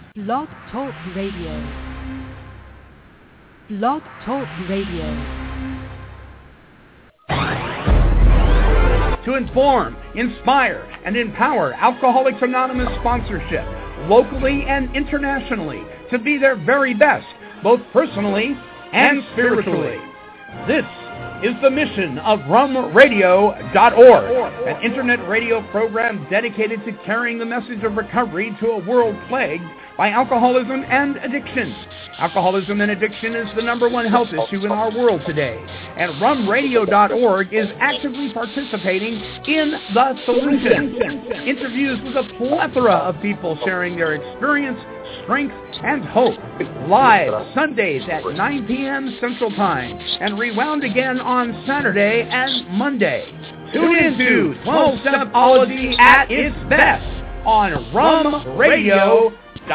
Blog Talk Radio. Blog Talk Radio. To inform, inspire, and empower Alcoholics Anonymous sponsorship, locally and internationally, to be their very best, both personally and spiritually. This is the mission of rumradio.org, an internet radio program dedicated to carrying the message of recovery to a world plagued by alcoholism and addiction. Alcoholism and addiction is the #1 health issue in our world today, and rumradio.org is actively participating in the solution. Interviews with a plethora of people sharing their experience, strength, and hope. Live Sundays at 9 p.m. Central Time and rewound again on Saturday and Monday. Tune into 12-Stepology at its best on rumradio.org.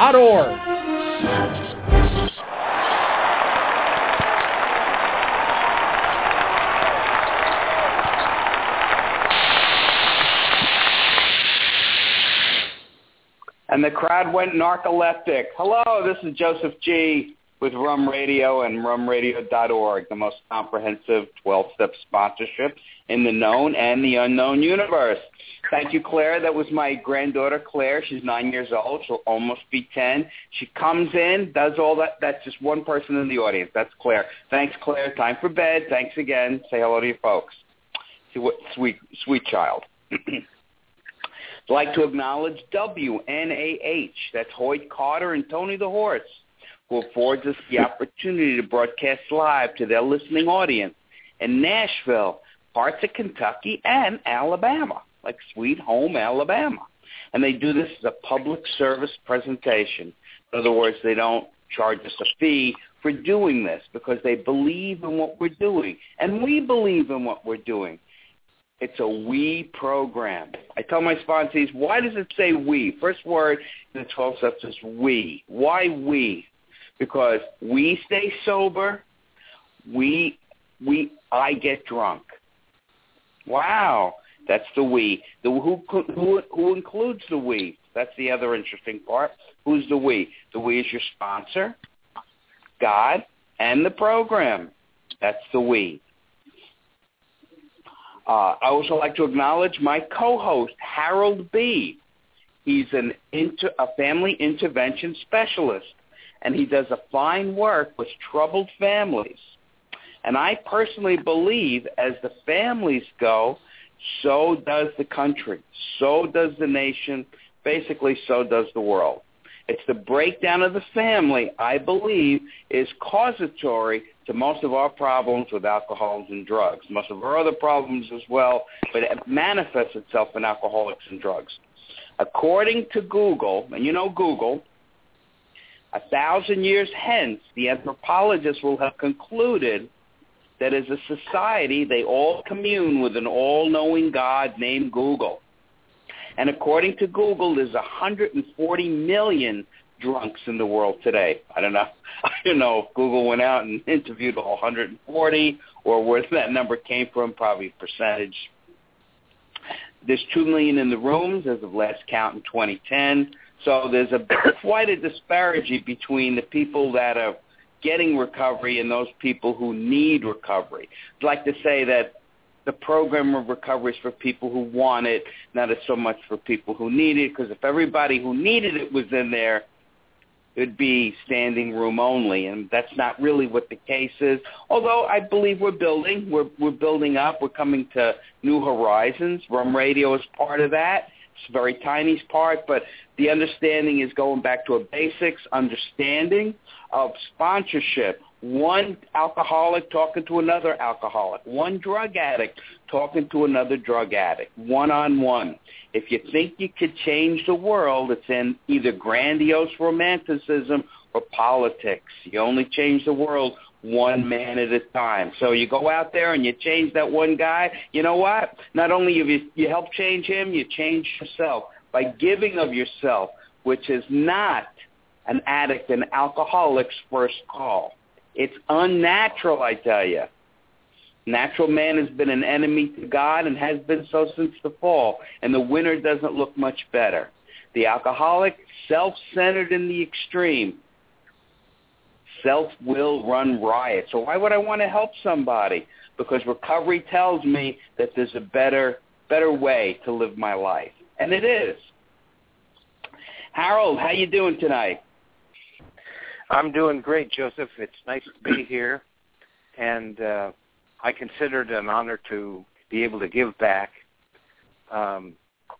And the crowd went narcoleptic. Hello, this is Joseph G. with Rum Radio and rumradio.org, the most comprehensive 12-step sponsorship in the known and the unknown universe. Thank you, Claire. That was my granddaughter, Claire. She's 9 years old. She'll almost be 10. She comes in, does all that. That's just one person in the audience. That's Claire. Thanks, Claire. Time for bed. Thanks again. Say hello to your folks. See what sweet child. I'd like to acknowledge WNAH. That's Hoyt Carter and Tony the Horse, who affords us the opportunity to broadcast live to their listening audience in Nashville, parts of Kentucky, and Alabama, like Sweet Home, Alabama. And they do this as a public service presentation. In other words, they don't charge us a fee for doing this because they believe in what we're doing, and we believe in what we're doing. It's a we program. I tell my sponsees, why does it say we? First word in the 12 steps is we. Why we? Because we stay sober, I get drunk. Wow, that's the we. Who includes the we? That's the other interesting part. Who's the we? The we is your sponsor, God, and the program. That's the we. I also like to acknowledge my co-host, Harold B. He's a family intervention specialist, and he does a fine work with troubled families. And I personally believe as the families go, so does the country, so does the nation, basically so does the world. It's the breakdown of the family, I believe, is causatory to most of our problems with alcohols and drugs, most of our other problems as well, but it manifests itself in alcoholics and drugs. According to Google, and you know Google, 1,000 years hence, the anthropologists will have concluded that as a society, they all commune with an all-knowing God named Google. And according to Google, there's 140 million drunks in the world today. I don't know if Google went out and interviewed all 140 or where that number came from, probably percentage. There's 2 million in the rooms as of last count in 2010. So there's quite a disparity between the people that are getting recovery and those people who need recovery. I'd like to say that the program of recovery is for people who want it, not as so much for people who need it, because if everybody who needed it was in there, it would be standing room only, and that's not really what the case is. Although I believe we're building. We're building up. We're coming to new horizons. Rum Radio is part of that. It's a very tiny part, but the understanding is going back to a basics understanding of sponsorship. One alcoholic talking to another alcoholic. One drug addict talking to another drug addict, one-on-one. If you think you could change the world, it's in either grandiose romanticism or politics. You only change the world one man at a time. So you go out there and you change that one guy. You know what? Not only have you help change him, you change yourself by giving of yourself, which is not an addict and alcoholic's first call. It's unnatural, I tell you. Natural man has been an enemy to God and has been so since the fall, and the winter doesn't look much better. The alcoholic, self-centered in the extreme. Self will run riot. So why would I want to help somebody? Because recovery tells me that there's a better way to live my life. And it is. Harold, how you doing tonight? I'm doing great, Joseph. It's nice to be here. And I consider it an honor to be able to give back. I'm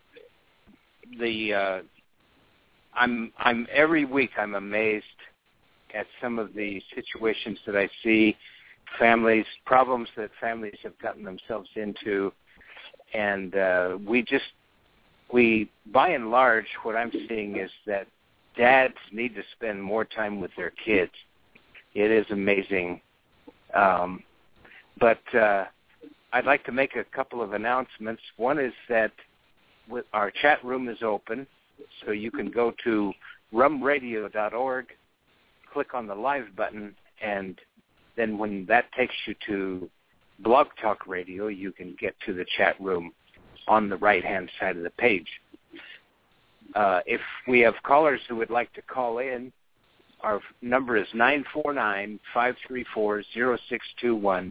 every week I'm amazed at some of the situations that I see, problems that families have gotten themselves into, and we by and large, what I'm seeing is that dads need to spend more time with their kids. It is amazing, but I'd like to make a couple of announcements. One is that our chat room is open, so you can go to rumradio.org, click on the live button, and then when that takes you to Blog Talk Radio, you can get to the chat room on the right-hand side of the page. If we have callers who would like to call in, our number is 949-534-0621,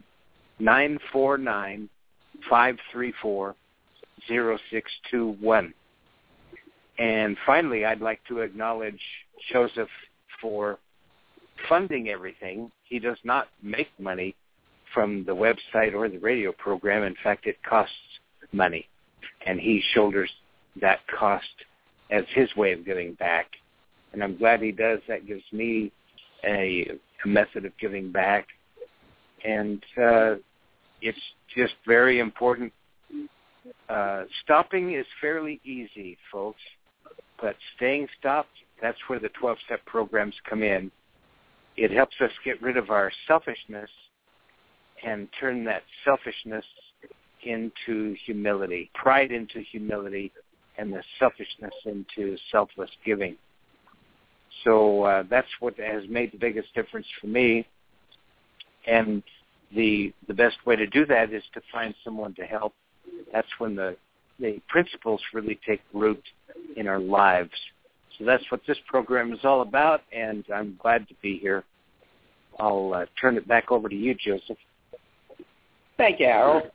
949-534-0621. And finally, I'd like to acknowledge Joseph for funding everything. He does not make money from the website or the radio program. In fact, it costs money, and he shoulders that cost as his way of giving back. And I'm glad he does. That gives me a method of giving back. And it's just very important. Stopping is fairly easy, folks, but staying stopped, that's where the 12-step programs come in. It helps us get rid of our selfishness and turn that selfishness into humility, pride into humility, and the selfishness into selfless giving. So that's what has made the biggest difference for me. And the best way to do that is to find someone to help. That's when the principles really take root in our lives. So that's what this program is all about, and I'm glad to be here. I'll turn it back over to you, Joseph. Thank you, Harold.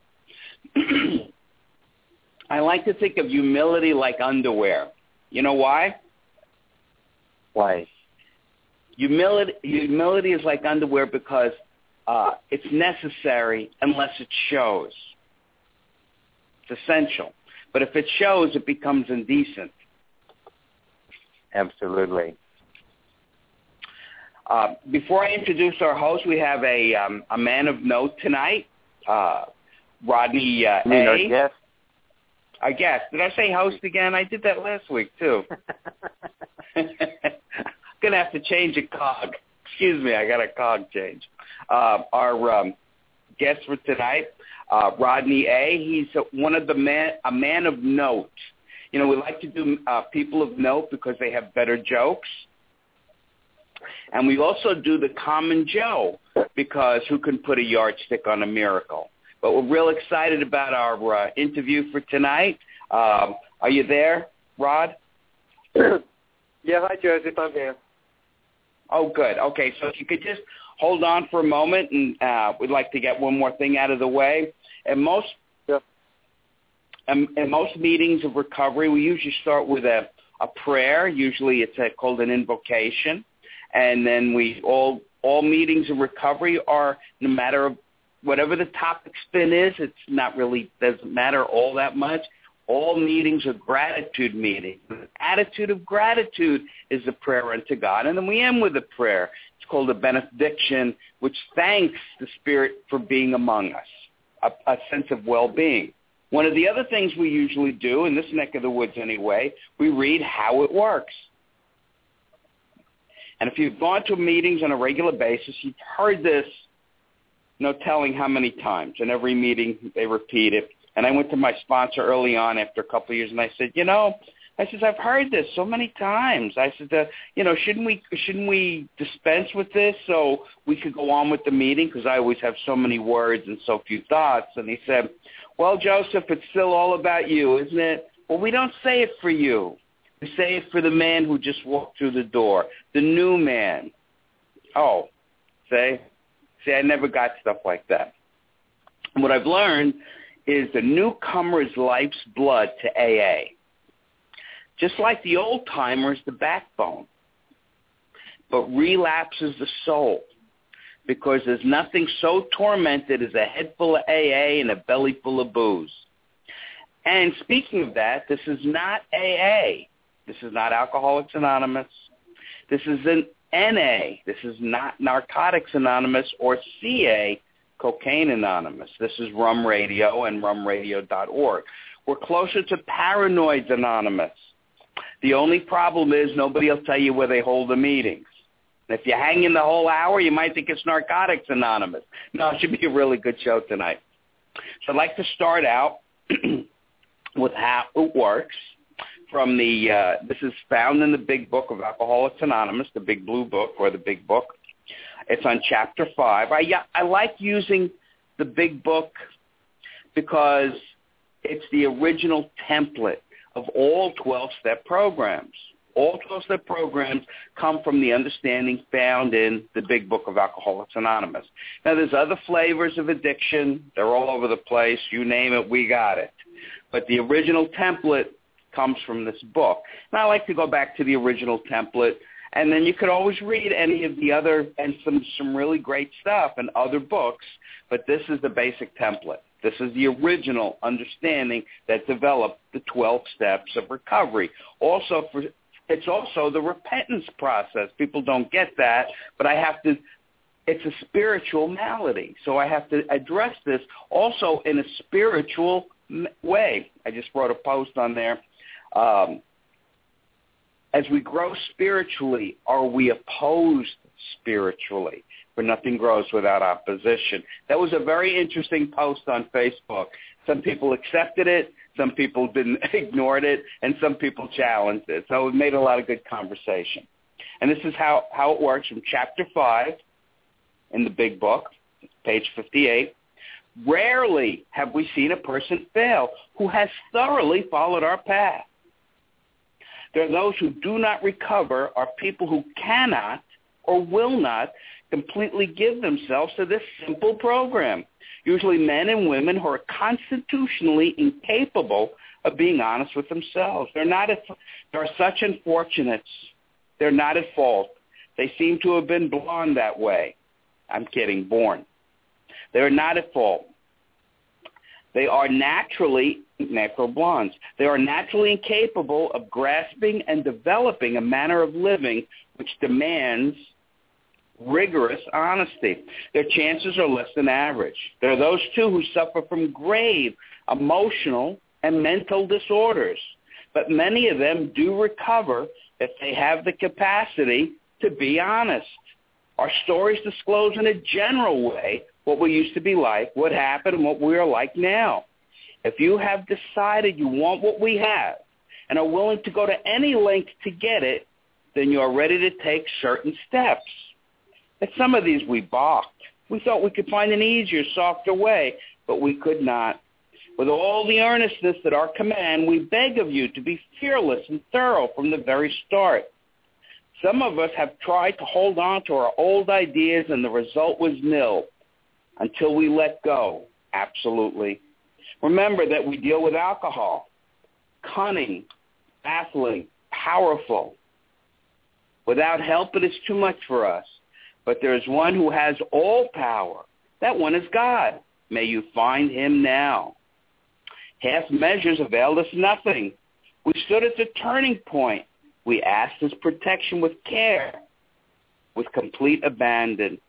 I like to think of humility like underwear. You know why? Why? Humility is like underwear because it's necessary unless it shows. It's essential. But if it shows, it becomes indecent. Absolutely. Before I introduce our host, we have a man of note tonight, Rodney A. Our guest? Our guest. Did I say host again? I did that last week, too. Going to have to change a cog. Excuse me, I got a cog change. Our guest for tonight, Rodney A. He's a man of note. You know, we like to do people of note because they have better jokes. And we also do the common Joe because who can put a yardstick on a miracle? But we're real excited about our interview for tonight. Are you there, Rod? Yeah, hi, Joseph. I'm here. Oh, good. Okay, so if you could just hold on for a moment, and we'd like to get one more thing out of the way. In most meetings of recovery, we usually start with a prayer. Usually it's called an invocation. And then all meetings of recovery are, no matter whatever the topic spin is, it's not really, doesn't matter all that much. All meetings are gratitude meetings. The attitude of gratitude is a prayer unto God. And then we end with a prayer. It's called a benediction, which thanks the Spirit for being among us, a sense of well-being. One of the other things we usually do, in this neck of the woods anyway, we read how it works. And if you've gone to meetings on a regular basis, you've heard this, no telling how many times. In every meeting, they repeat it. And I went to my sponsor early on after a couple of years, and I said, I've heard this so many times. I said, shouldn't we dispense with this so we could go on with the meeting? Because I always have so many words and so few thoughts. And he said, well, Joseph, it's still all about you, isn't it? Well, we don't say it for you. We say it for the man who just walked through the door, the new man. Oh, see, I never got stuff like that. And what I've learned is the newcomer is life's blood to AA. Just like the old-timer is the backbone. But relapse is the soul, because there's nothing so tormented as a head full of AA and a belly full of booze. And speaking of that, this is not AA. This is not Alcoholics Anonymous. This is an NA. This is not Narcotics Anonymous or CA, Cocaine Anonymous. This is Rum Radio and rumradio.org. We're closer to Paranoids Anonymous. The only problem is nobody will tell you where they hold the meetings. And if you hang in the whole hour, you might think it's Narcotics Anonymous. No, it should be a really good show tonight. So I'd like to start out with how it works. From this is found in the Big Book of Alcoholics Anonymous, the Big Blue Book or the Big Book. It's on Chapter 5. I like using the Big Book because it's the original template of all 12-step programs. All 12-step programs come from the understanding found in the Big Book of Alcoholics Anonymous. Now, there's other flavors of addiction. They're all over the place. You name it, we got it. But the original template comes from this book. And I like to go back to the original template, and then you could always read any of the other, and some really great stuff in other books, but this is the basic template. This is the original understanding that developed the 12 steps of recovery. It's also the repentance process. People don't get that, but it's a spiritual malady, so I have to address this also in a spiritual way. I just wrote a post on there. As we grow spiritually, are we opposed spiritually? For nothing grows without opposition. That was a very interesting post on Facebook. Some people accepted it, some people ignored it, and some people challenged it. So it made a lot of good conversation. And this is how it works from Chapter 5 in the Big Book, page 58. Rarely have we seen a person fail who has thoroughly followed our path. There are those who do not recover, are people who cannot or will not completely give themselves to this simple program. Usually men and women who are constitutionally incapable of being honest with themselves. There are such unfortunates. They're not at fault. They seem to have been born that way. I'm kidding, born. They're not at fault. They are natural blondes. They are naturally incapable of grasping and developing a manner of living which demands rigorous honesty. Their chances are less than average. There are those, too, who suffer from grave emotional and mental disorders. But many of them do recover if they have the capacity to be honest. Our stories disclose in a general way what we used to be like, what happened, and what we are like now. If you have decided you want what we have and are willing to go to any length to get it, then you are ready to take certain steps. At some of these we balked. We thought we could find an easier, softer way, but we could not. With all the earnestness at our command, we beg of you to be fearless and thorough from the very start. Some of us have tried to hold on to our old ideas, and the result was nil until we let go. Absolutely. Remember that we deal with alcohol. Cunning, baffling, powerful. Without help, it is too much for us. But there is one who has all power. That one is God. May you find him now. Half measures availed us nothing. We stood at the turning point. We asked his protection with care, with complete abandon.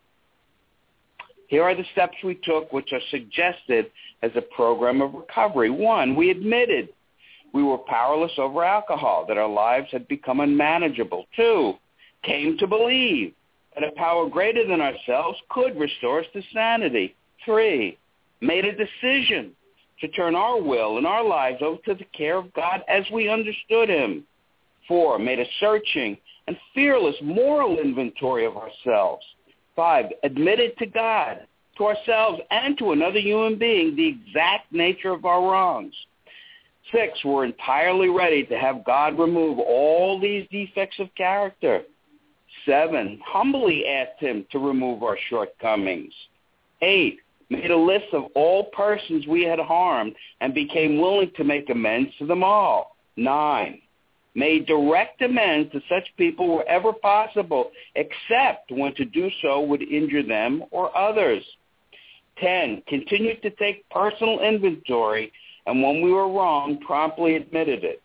Here are the steps we took, which are suggested as a program of recovery. 1, we admitted we were powerless over alcohol, that our lives had become unmanageable. 2, came to believe that a power greater than ourselves could restore us to sanity. 3, made a decision to turn our will and our lives over to the care of God as we understood him. 4, made a searching and fearless moral inventory of ourselves. 5, admitted to God, to ourselves, and to another human being the exact nature of our wrongs. 6, we're entirely ready to have God remove all these defects of character. 7, humbly asked him to remove our shortcomings. 8, made a list of all persons we had harmed and became willing to make amends to them all. 9, made direct amends to such people wherever possible, except when to do so would injure them or others. 10, continued to take personal inventory, and when we were wrong, promptly admitted it.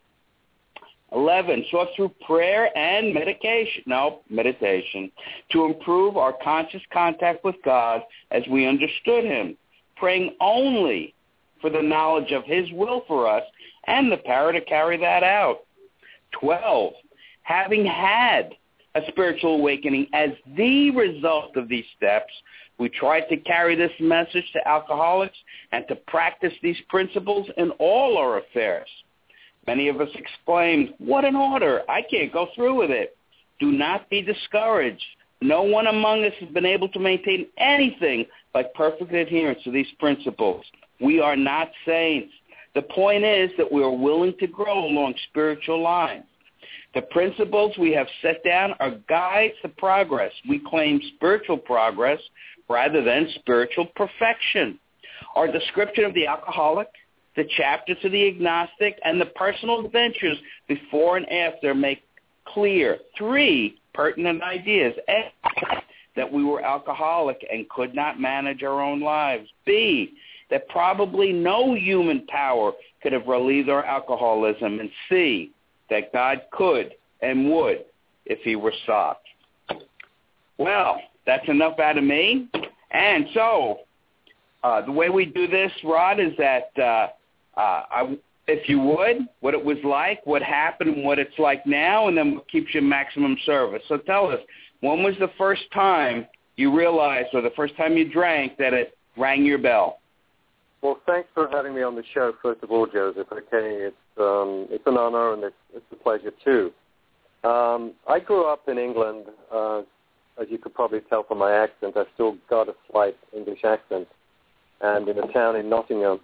11, sought through prayer and meditation to improve our conscious contact with God as we understood him, praying only for the knowledge of his will for us and the power to carry that out. 12, having had a spiritual awakening as the result of these steps, we tried to carry this message to alcoholics and to practice these principles in all our affairs. Many of us exclaimed, "What an order! I can't go through with it." Do not be discouraged. No one among us has been able to maintain anything like perfect adherence to these principles. We are not saints. The point is that we are willing to grow along spiritual lines. The principles we have set down are guides to progress. We claim spiritual progress rather than spiritual perfection. Our description of the alcoholic, the chapter to the agnostic, and the personal adventures before and after make clear 3 pertinent ideas. A, that we were alcoholic and could not manage our own lives. B, that probably no human power could have relieved our alcoholism. And C, that God could and would if he were sought. Well, that's enough out of me. And so the way we do this, Rod, is that if you would, what it was like, what happened, and what it's like now, and then what keeps you in maximum service. So tell us, when was the first time you realized, or the first time you drank, that it rang your bell? Well, thanks for having me on the show, first of all, Joseph. Okay, it's an honor, and it's a pleasure, too. I grew up in England. As you could probably tell from my accent, I've still got a slight English accent. And in a town in Nottingham,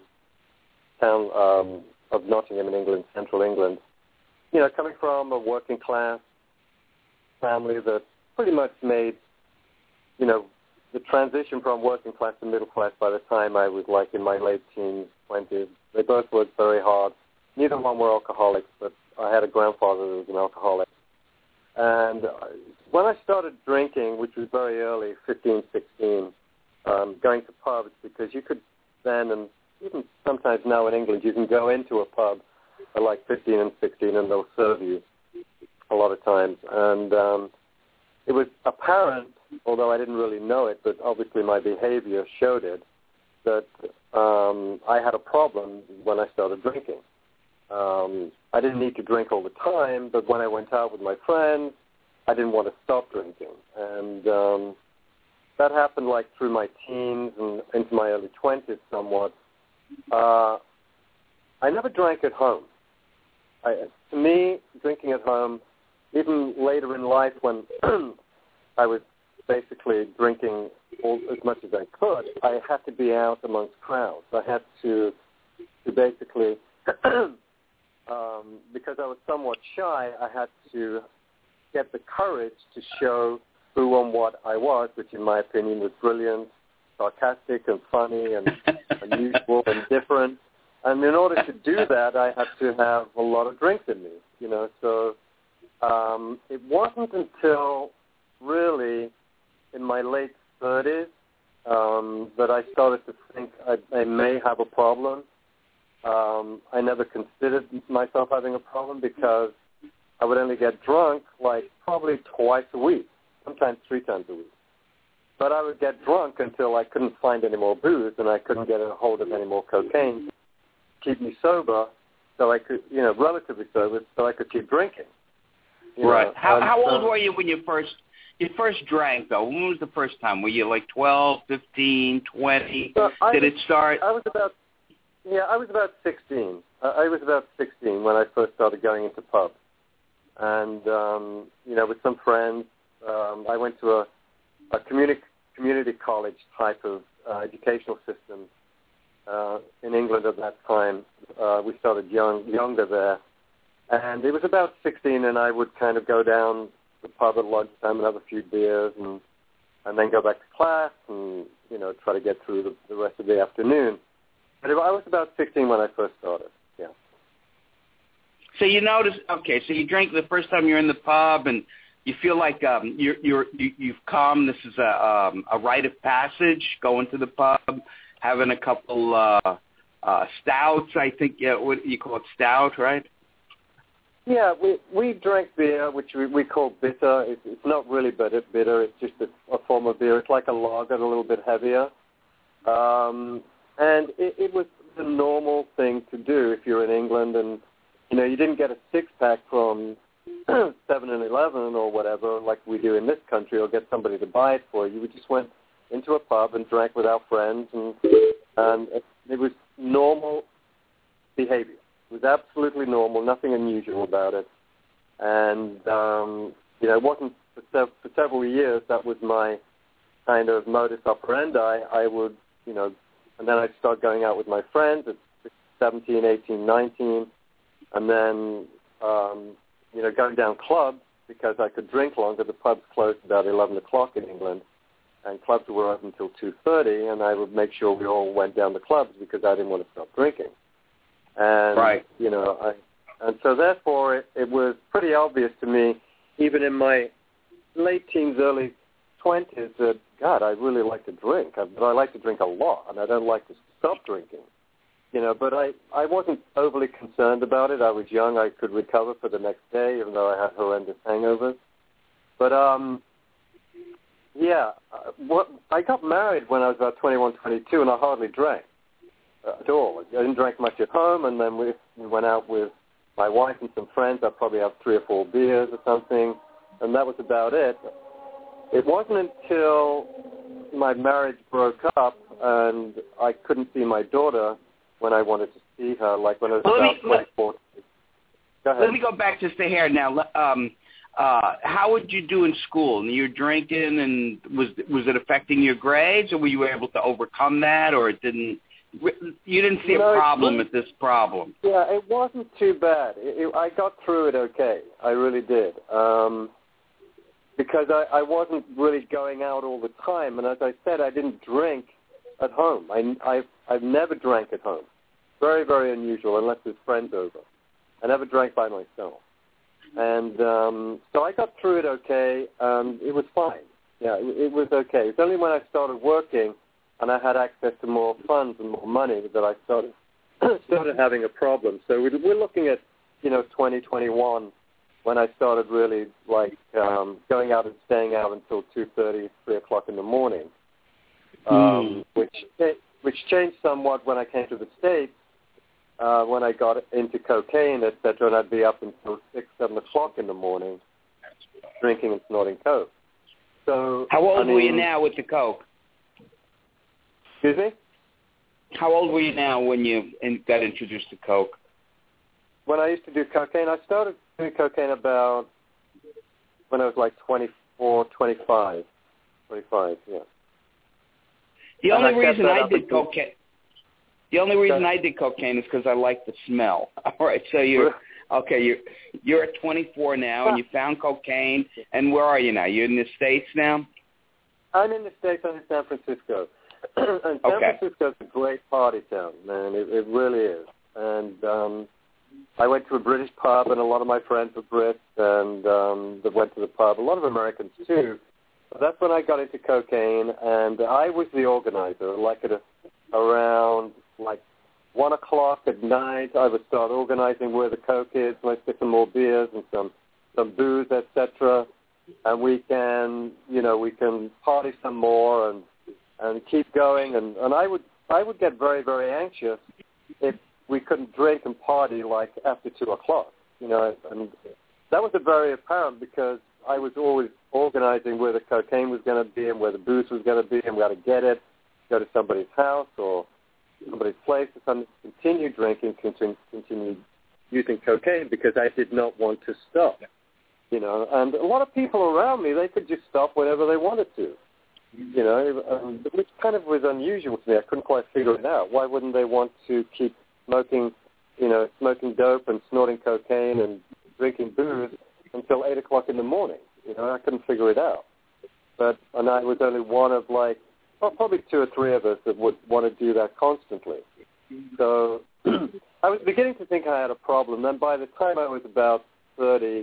of Nottingham in England, central England. You know, coming from a working class family that pretty much made, you know, the transition from working class to middle class by the time I was like in my late teens, 20s. They both worked very hard. Neither one were alcoholics, but I had a grandfather who was an alcoholic. And when I started drinking, which was very early, 15, 16, going to pubs, because you could then, and even sometimes now in England, you can go into a pub at like 15 and 16 and they'll serve you a lot of times. And it was apparent, although I didn't really know it, but obviously my behavior showed it, that I had a problem when I started drinking. I didn't need to drink all the time, but when I went out with my friends, I didn't want to stop drinking. And that happened like through my teens and into my early 20s somewhat. I never drank at home. To me, drinking at home, even later in life when I was basically drinking as much as I could, I had to be out amongst crowds. I had to basically, because I was somewhat shy, I had to get the courage to show who and what I was, which in my opinion was brilliant, sarcastic and funny and unusual and different. And in order to do that, I had to have a lot of drinks in me, you know. So it wasn't until really in my late 30s that I started to think I may have a problem. I never considered myself having a problem because I would only get drunk like probably twice a week, sometimes 3 times a week. But I would get drunk until I couldn't find any more booze and I couldn't get a hold of any more cocaine to keep me sober, so I could, you know, relatively sober, so I could keep drinking. Right. How old were you when you first drank, though? When was the first time? Were you like 12, 15, 20? Did it start? I was about 16. I was about 16 when I first started going into pubs. And, you know, with some friends, I went to a community college type of educational system in England at that time. We started younger there. And it was about 16, and I would kind of go down to the pub at lunchtime and have a few beers and then go back to class and, try to get through the rest of the afternoon. But I was about 16 when I first started, yeah. So you notice, okay, so you drank the first time you're in the pub and you feel like you've come, this is a rite of passage, going to the pub, having a couple stouts, I think, what you call it, stout, right? Yeah, we drank beer, which we call bitter. It's not really bitter. It's just a form of beer. It's like a lager, a little bit heavier. And it was the normal thing to do if you're in England. And, you didn't get a six-pack from 7-Eleven or whatever like we do in this country or get somebody to buy it for you. We just went into a pub and drank with our friends. And it was normal behavior. It was absolutely normal, nothing unusual about it. And, it wasn't for several years that was my kind of modus operandi. I would, and then I'd start going out with my friends at 17, 18, 19, and then, going down clubs because I could drink longer. The pubs closed about 11 o'clock in England, and clubs were open until 2:30, and I would make sure we all went down the clubs because I didn't want to stop drinking. And, right. And so therefore it was pretty obvious to me, even in my late teens, early 20s, that, God, I really like to drink. But I like to drink a lot, and I don't like to stop drinking. But I wasn't overly concerned about it. I was young. I could recover for the next day, even though I had horrendous hangovers. But, I got married when I was about 21, 22, and I hardly drank at all. I didn't drink much at home, and then we went out with my wife and some friends. I'd probably have 3 or 4 beers or something, and that was about it. It wasn't until my marriage broke up and I couldn't see my daughter when I wanted to see her, like when I was about 24. Go ahead. Let me go back just a hair now. How would you do in school? You were drinking, and was it affecting your grades, or were you able to overcome that, or it didn't? You didn't see a problem with this problem. Yeah, it wasn't too bad. I got through it okay. I really did. Because I wasn't really going out all the time. And as I said, I didn't drink at home. I've never drank at home. Very, very unusual, unless there's friends over. I never drank by myself. And so I got through it okay. It was fine. Yeah, it was okay. It's only when I started working and I had access to more funds and more money that I started having a problem. So we're looking at, 2021 when I started really going out and staying out until 2:30, 3 o'clock in the morning, which changed somewhat when I came to the States, when I got into cocaine, et cetera, and I'd be up until 6, 7 o'clock in the morning drinking and snorting coke. So how old were you now with the coke? Excuse me? How old were you now when you got introduced to coke? When I used to do cocaine, I started doing cocaine about when I was like 24, 25, yeah. The only reason I did cocaine is because I like the smell. All right, so you're at 24 now, and you found cocaine, and where are you now? You're in the States now? I'm in the States. I'm in San Francisco. And San Francisco's a great party town, man. It really is. And I went to a British pub, and a lot of my friends were Brits, and they went to the pub. A lot of Americans, too. But that's when I got into cocaine, and I was the organizer. Like around 1 o'clock at night, I would start organizing where the coke is. Let's get some more beers and some booze, etc. And we can party some more and keep going. And I would get very, very anxious if we couldn't drink and party after 2 o'clock. And that was very apparent because I was always organizing where the cocaine was going to be and where the booze was going to be, and we had to get it, go to somebody's house or somebody's place or something, continue drinking, continue using cocaine because I did not want to stop. And a lot of people around me, they could just stop whenever they wanted to. You know, which kind of was unusual to me. I couldn't quite figure it out. Why wouldn't they want to keep smoking dope and snorting cocaine and drinking booze until 8 o'clock in the morning? You know, I couldn't figure it out. And I was only one of probably 2 or 3 of us that would want to do that constantly. So I was beginning to think I had a problem. Then by the time I was about 32,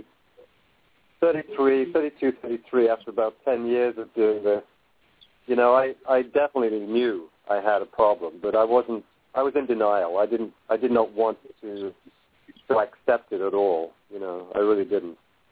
33, after about 10 years of doing this, you know, I definitely knew I had a problem, but I was in denial. I did not want to accept it at all. You know, I really didn't.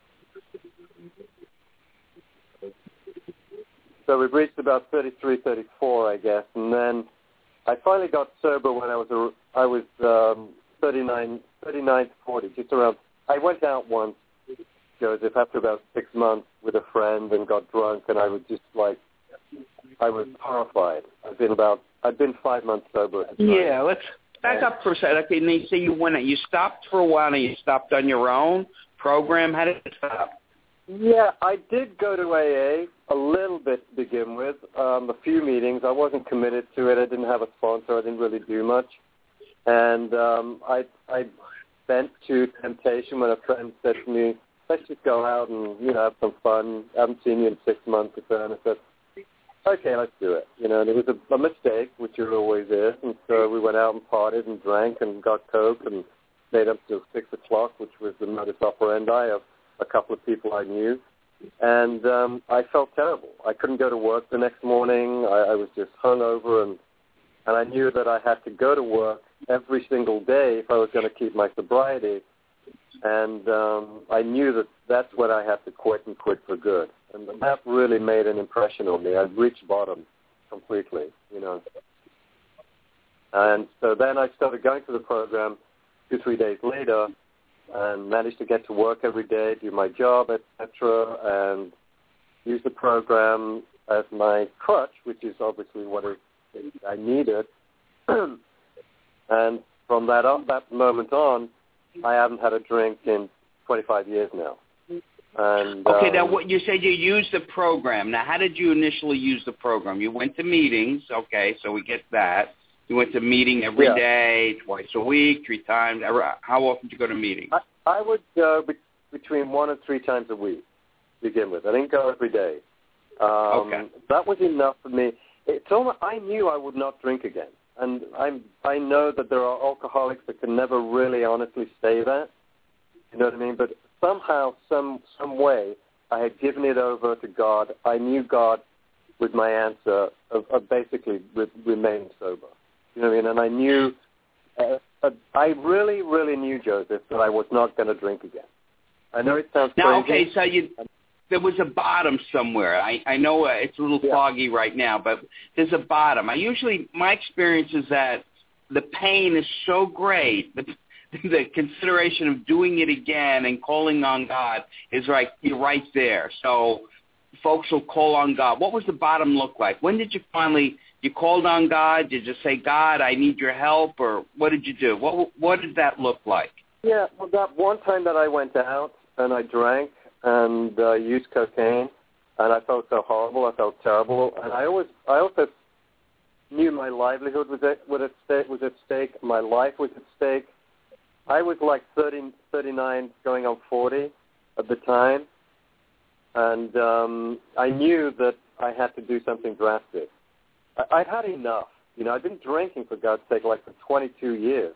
So we've reached about 33, 34, I guess, and then I finally got sober when I was 39 to 40, just around. I went out once, Joseph, after about 6 months with a friend and got drunk, and I was just I was horrified. I'd been 5 months sober at the time. Yeah, let's back up for a second. Okay, and you say you stopped for a while, and you stopped on your own program. How did it stop? Yeah, I did go to AA a little bit to begin with, a few meetings. I wasn't committed to it. I didn't have a sponsor. I didn't really do much. And I bent to temptation when a friend said to me, let's just go out and, you know, have some fun. I haven't seen you in 6 months or so. And I said, okay, let's do it. You know, and it was a mistake, which it always is. And so we went out and partied and drank and got coke and stayed up till 6 o'clock, which was the modus operandi of a couple of people I knew. And I felt terrible. I couldn't go to work the next morning. I was just hungover, and I knew that I had to go to work every single day if I was going to keep my sobriety. And I knew that that's when I had to quit and quit for good. And that really made an impression on me. I'd reached bottom completely, you know. And so then I started going to the program 2-3 days later, and managed to get to work every day, do my job, etc., and use the program as my crutch, which is obviously what I needed. And from that moment on, I haven't had a drink in 25 years now. And okay, now what you said you used the program. Now, how did you initially use the program? You went to meetings. Okay, so we get that. You went to meeting every day, twice a week, 3 times. How often did you go to meetings? I would go between 1 and 3 times a week to begin with. I didn't go every day. Okay. That was enough for me. I knew I would not drink again. And I know that there are alcoholics that can never really honestly say that. You know what I mean? But somehow, some way, I had given it over to God. I knew God was my answer of basically remaining sober. You know what I mean? And I knew, I really, really knew, Joseph, that I was not going to drink again. I know it sounds crazy. Now, okay, so there was a bottom somewhere. I know it's a little foggy right now, but there's a bottom. My experience is that the pain is so great, but the consideration of doing it again and calling on God is you're right there. So folks will call on God. What was the bottom look like? When did you finally... You called on God? Did you say, God, I need your help? Or what did you do? What did that look like? Yeah, well, that one time that I went out and I drank and used cocaine, and I felt so horrible. I felt terrible. And I also knew my livelihood was at stake. My life was at stake. I was like 39 going on 40 at the time. And I knew that I had to do something drastic. I'd had enough. You know, I'd been drinking, for God's sake, for 23 years,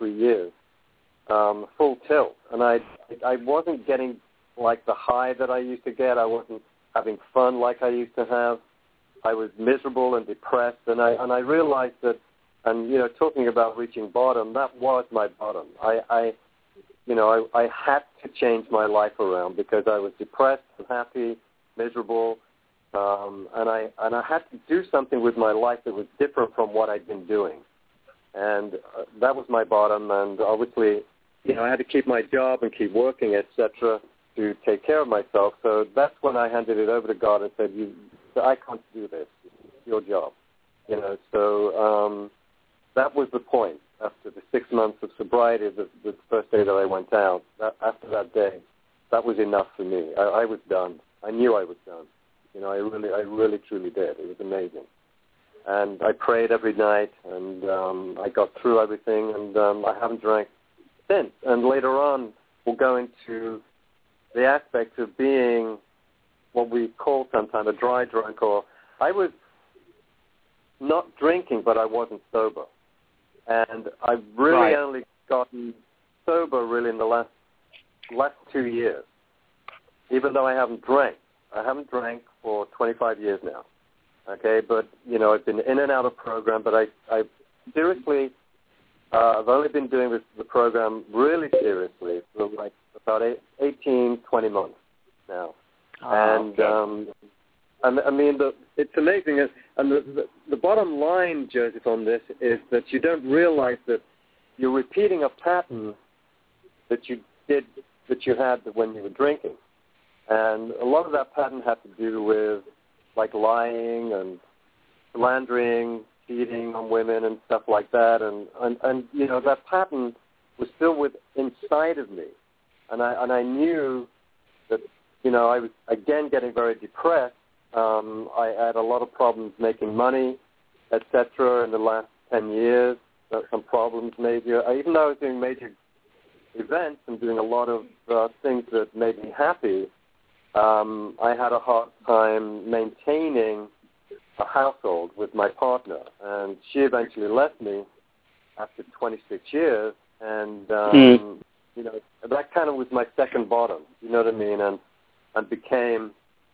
full tilt. And I wasn't getting, the high that I used to get. I wasn't having fun like I used to have. I was miserable and depressed. And I realized that, and, you know, talking about reaching bottom, that was my bottom. I had to change my life around because I was depressed, unhappy, miserable. And I had to do something with my life that was different from what I'd been doing. And that was my bottom. And obviously, you know, I had to keep my job and keep working, etc., to take care of myself. So that's when I handed it over to God and said, I can't do this. It's your job. You know, so that was the point. After the 6 months of sobriety, the first day that I went out, after that day, that was enough for me. I was done. I knew I was done. You know, I really truly did. It was amazing. And I prayed every night, and I got through everything, and I haven't drank since. And later on, we'll go into the aspect of being what we call sometimes a dry drunk, or I was not drinking, but I wasn't sober. And I've really only gotten sober really in the last 2 years, even though I haven't drank. I haven't drank for 25 years now. Okay, but, you know, I've been in and out of program, but I seriously, I've only been doing the program really seriously for like about 18, 20 months now. And I mean, it's amazing. And the bottom line, Joseph, on this is that you don't realize that you're repeating a pattern that you had when you were drinking. And a lot of that pattern had to do with like lying and slandering, cheating on women and stuff like that. And you know, that pattern was still inside of me. And I knew that, you know, I was, again, getting very depressed. I had a lot of problems making money, etc. in the last 10 years. Some problems major. Even though I was doing major events and doing a lot of things that made me happy, I had a hard time maintaining a household with my partner. And she eventually left me after 26 years. And, you know, that kind of was my second bottom, you know what I mean? And became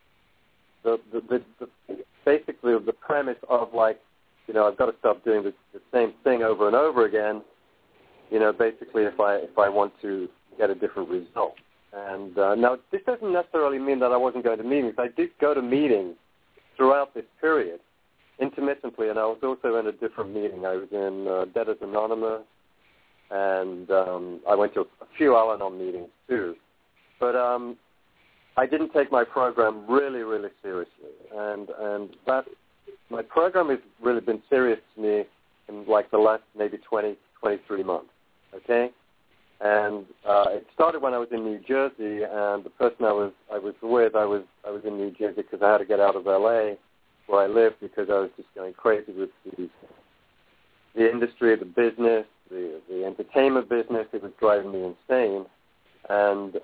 basically the premise of like, you know, I've got to stop doing the same thing over and over again, you know, basically if I want to get a different result. And now this doesn't necessarily mean that I wasn't going to meetings. I did go to meetings throughout this period, intermittently, and I was also in a different meeting. I was in Debtors Anonymous, and I went to a few Al-Anon meetings too. But I didn't take my program really, really seriously. And that my program has really been serious to me in like the last maybe 20, 23 months, okay? And it started when I was in New Jersey, and the person I was with, I was in New Jersey because I had to get out of L.A. where I lived because I was just going crazy with the industry, the business, the entertainment business. It was driving me insane. And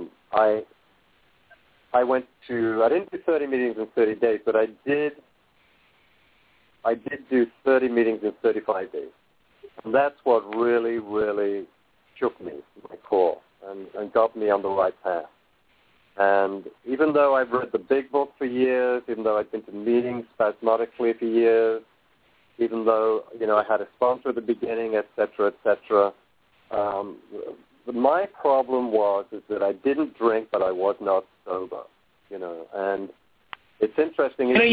I didn't do 30 meetings in 30 days, but I did do 30 meetings in 35 days. And that's what really, really shook me to my core and got me on the right path. And even though I've read the big book for years, even though I've been to meetings spasmodically for years, even though, you know, I had a sponsor at the beginning, et cetera, my problem is that I didn't drink, but I was not sober, you know. And it's interesting. Let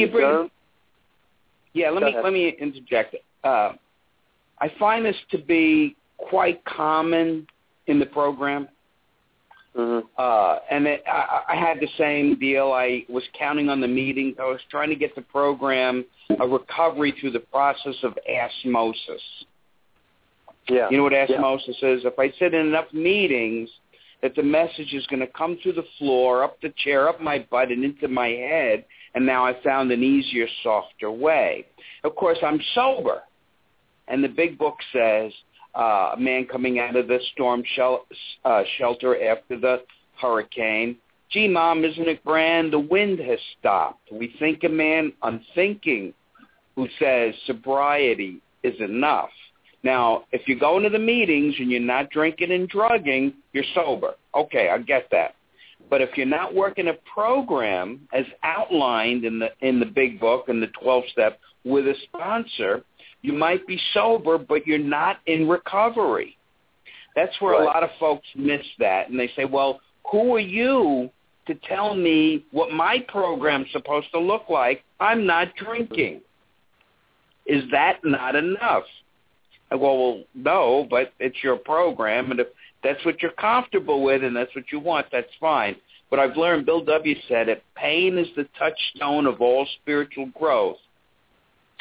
me interject. I find this to be quite common in the program. Mm-hmm. And I had the same deal. I was counting on the meetings. I was trying to get the program a recovery through the process of osmosis. Yeah. You know what osmosis is? If I sit in enough meetings that the message is going to come through the floor, up the chair, up my butt, and into my head, and now I found an easier, softer way. Of course, I'm sober. And the big book says, a man coming out of the storm shelter after the hurricane, gee, Mom, isn't it grand? The wind has stopped. We think a man unthinking who says sobriety is enough. Now, if you go into the meetings and you're not drinking and drugging, you're sober. Okay, I get that. But if you're not working a program as outlined in the big book and the 12-step with a sponsor, you might be sober, but you're not in recovery. That's where a lot of folks miss that. And they say, well, who are you to tell me what my program's supposed to look like? I'm not drinking. Is that not enough? I go, well, no, but it's your program, and if that's what you're comfortable with and that's what you want, that's fine. But I've learned, Bill W. said it, pain is the touchstone of all spiritual growth.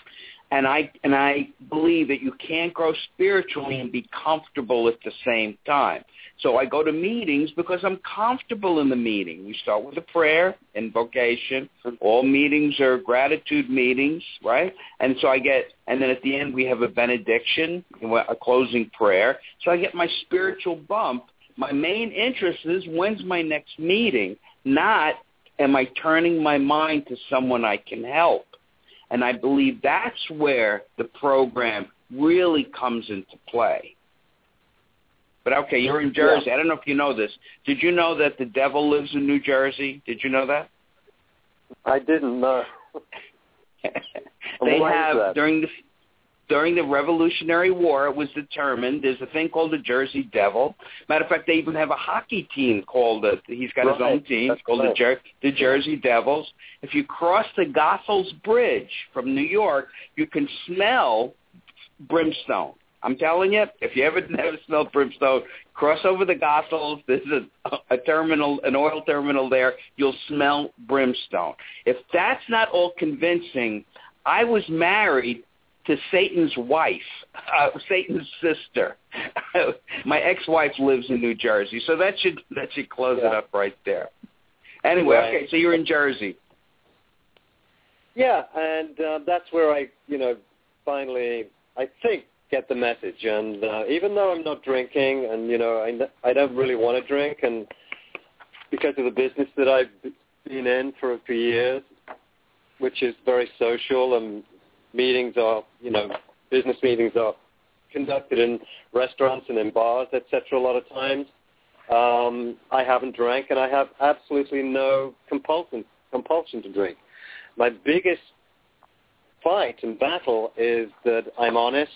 And I believe that you can't grow spiritually and be comfortable at the same time. So I go to meetings because I'm comfortable in the meeting. We start with a prayer, invocation. All meetings are gratitude meetings, right? And so and then at the end we have a benediction, a closing prayer. So I get my spiritual bump. My main interest is when's my next meeting, not am I turning my mind to someone I can help. And I believe that's where the program really comes into play. But okay, you're in Jersey. I don't know if you know this. Did you know that the devil lives in New Jersey? Did you know that? I didn't know. They have, during the Revolutionary War, it was determined, there's a thing called the Jersey Devil. Matter of fact, they even have a hockey team called he's got his own team. It's called the Jersey Devils. If you cross the Goethals Bridge from New York, you can smell brimstone. I'm telling you, if you ever never smelled brimstone, cross over the Goethals. There's a terminal, an oil terminal there. You'll smell brimstone. If that's not all convincing, I was married to Satan's wife, Satan's sister. My ex-wife lives in New Jersey, so that should close it up right there. Anyway, okay, so you're in Jersey. Yeah, and that's where I, finally, I think, get the message. And even though I'm not drinking, and I don't really want to drink, and because of the business that I've been in for years, which is very social, and meetings are, business meetings are conducted in restaurants and in bars, etc. a lot of times. I haven't drank, and I have absolutely no compulsion to drink. My biggest fight and battle is that I'm honest,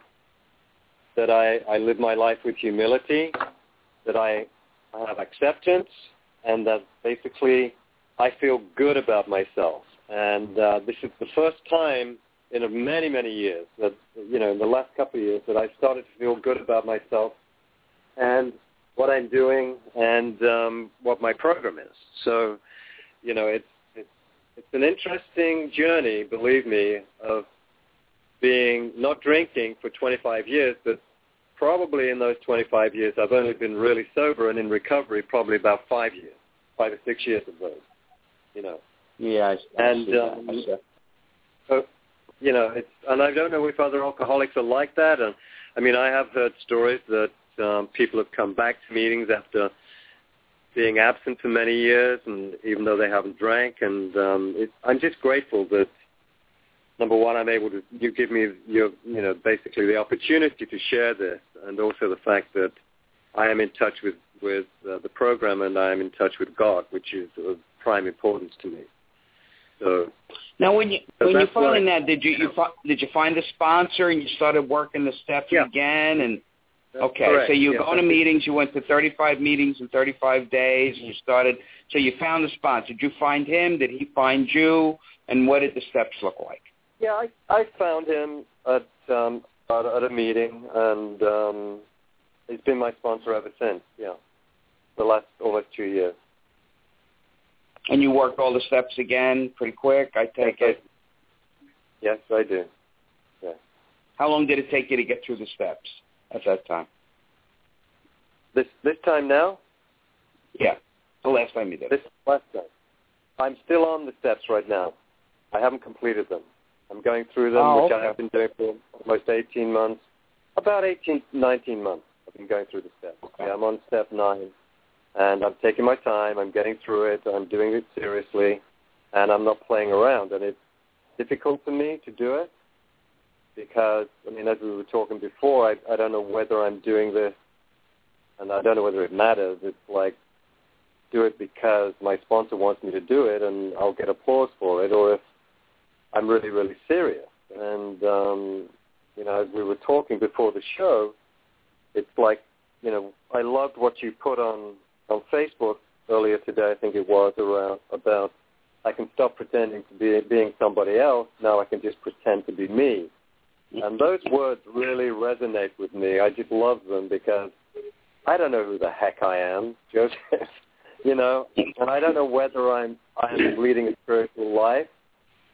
that I live my life with humility, that I have acceptance, and that basically I feel good about myself. And this is the first time in many, many years, that in the last couple of years, that I started to feel good about myself and what I'm doing and what my program is. So, it's an interesting journey, believe me, of being not drinking for 25 years, but probably in those 25 years, I've only been really sober and in recovery probably about 5 or 6 years of those, Yeah, I see that. So, and I don't know if other alcoholics are like that. And I have heard stories that people have come back to meetings after being absent for many years, and even though they haven't drank. And I'm just grateful that, number one, I'm able to, you give me basically the opportunity to share this, and also the fact that I am in touch with the program, and I am in touch with God, which is of prime importance to me. So now, when you're finding that, did you find a sponsor and you started working the steps again? And okay, correct. So you go to meetings. You went to 35 meetings in 35 days, and you started. So you found a sponsor. Did you find him? Did he find you? And what did the steps look like? Yeah, I found him at a meeting, and he's been my sponsor ever since. Yeah, the last almost 2 years. And you worked all the steps again pretty quick, I take it? Yes, I do. Yeah. How long did it take you to get through the steps at that time? This time now? Yeah, the last time you did. This last time. I'm still on the steps right now. I haven't completed them. I'm going through them, which I have been doing for almost 18 months. About 19 months I've been going through the steps. Okay. Yeah, I'm on step 9. And I'm taking my time. I'm getting through it. I'm doing it seriously. And I'm not playing around. And it's difficult for me to do it because, as we were talking before, I don't know whether I'm doing this, and I don't know whether it matters. It's like, do it because my sponsor wants me to do it, and I'll get applause for it, or if I'm really, really serious. And, as we were talking before the show, it's like, I loved what you put on Facebook earlier today, I think it was, about I can stop pretending to be being somebody else. Now I can just pretend to be me. And those words really resonate with me. I just love them because I don't know who the heck I am, Joseph, and I don't know whether I'm leading a spiritual life,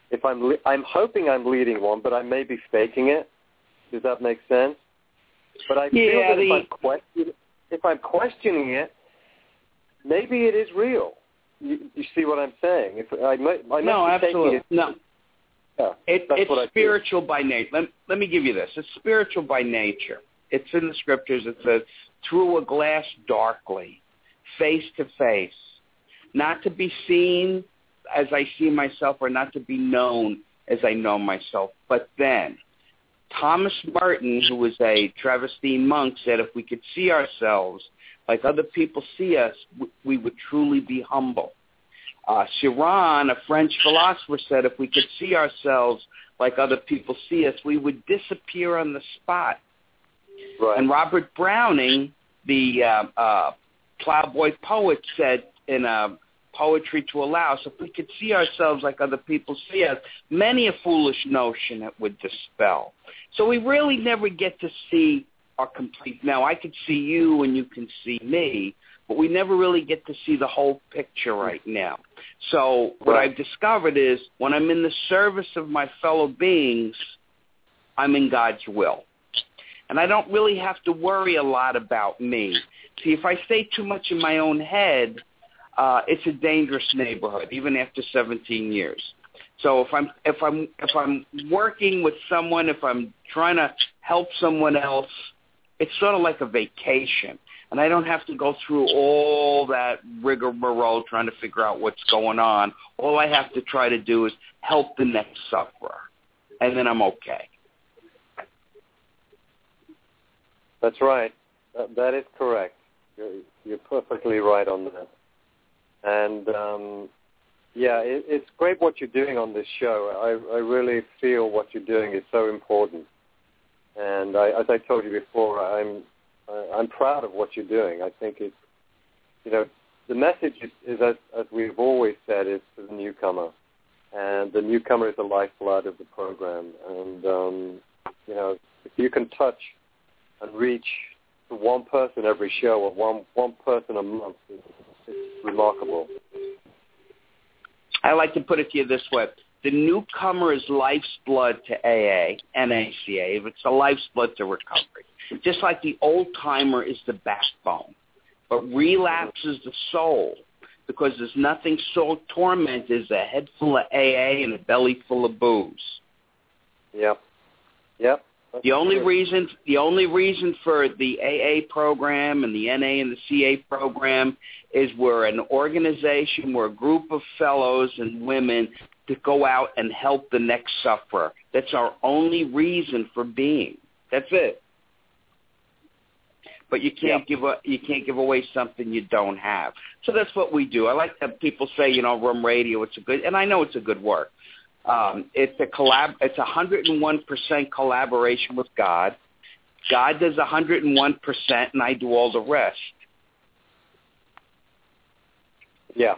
if I'm hoping I'm leading one, but I may be faking it. Does that make sense? But I feel that if I'm questioning it, maybe it is real. You see what I'm saying? No, absolutely. No. Yeah, it's spiritual by nature. Let me give you this. It's spiritual by nature. It's in the scriptures. It says, through a glass darkly, face to face, not to be seen as I see myself or not to be known as I know myself. But then, Thomas Merton, who was a Travertine monk, said if we could see ourselves like other people see us, we would truly be humble. Chiron, a French philosopher, said if we could see ourselves like other people see us, we would disappear on the spot. Right. And Robert Browning, the plowboy poet, said in Poetry to Allow, so if we could see ourselves like other people see us, many a foolish notion it would dispel. So we really never get to see our complete. Now, I could see you and you can see me, but we never really get to see the whole picture right now. So what I've discovered is when I'm in the service of my fellow beings, I'm in God's will. And I don't really have to worry a lot about me. See, if I stay too much in my own head, it's a dangerous neighborhood, even after 17 years. So if I'm working with someone, if I'm trying to help someone else, it's sort of like a vacation. And I don't have to go through all that rigmarole trying to figure out what's going on. All I have to try to do is help the next sufferer, and then I'm okay. That's right. That is correct. You're perfectly right on that. And, it's great what you're doing on this show. I really feel what you're doing is so important. And as I told you before, I'm proud of what you're doing. I think it's, the message is as we've always said, is to the newcomer. And the newcomer is the lifeblood of the program. And, if you can touch and reach to one person every show or one person a month, it's remarkable. I like to put it to you this way. The newcomer is life's blood to AA, NACA. It's a life's blood to recovery. Just like the old-timer is the backbone. But relapse is the soul, because there's nothing so torment as a head full of AA and a belly full of booze. Yep. The only reason for the AA program and the NA and the CA program is we're an organization, we're a group of fellows and women to go out and help the next sufferer. That's our only reason for being. That's it. But you can't give away something you don't have. So that's what we do. I like that people say, Rum Radio. And I know it's a good work. It's 101% collaboration with God. God does 101%, and I do all the rest. Yeah.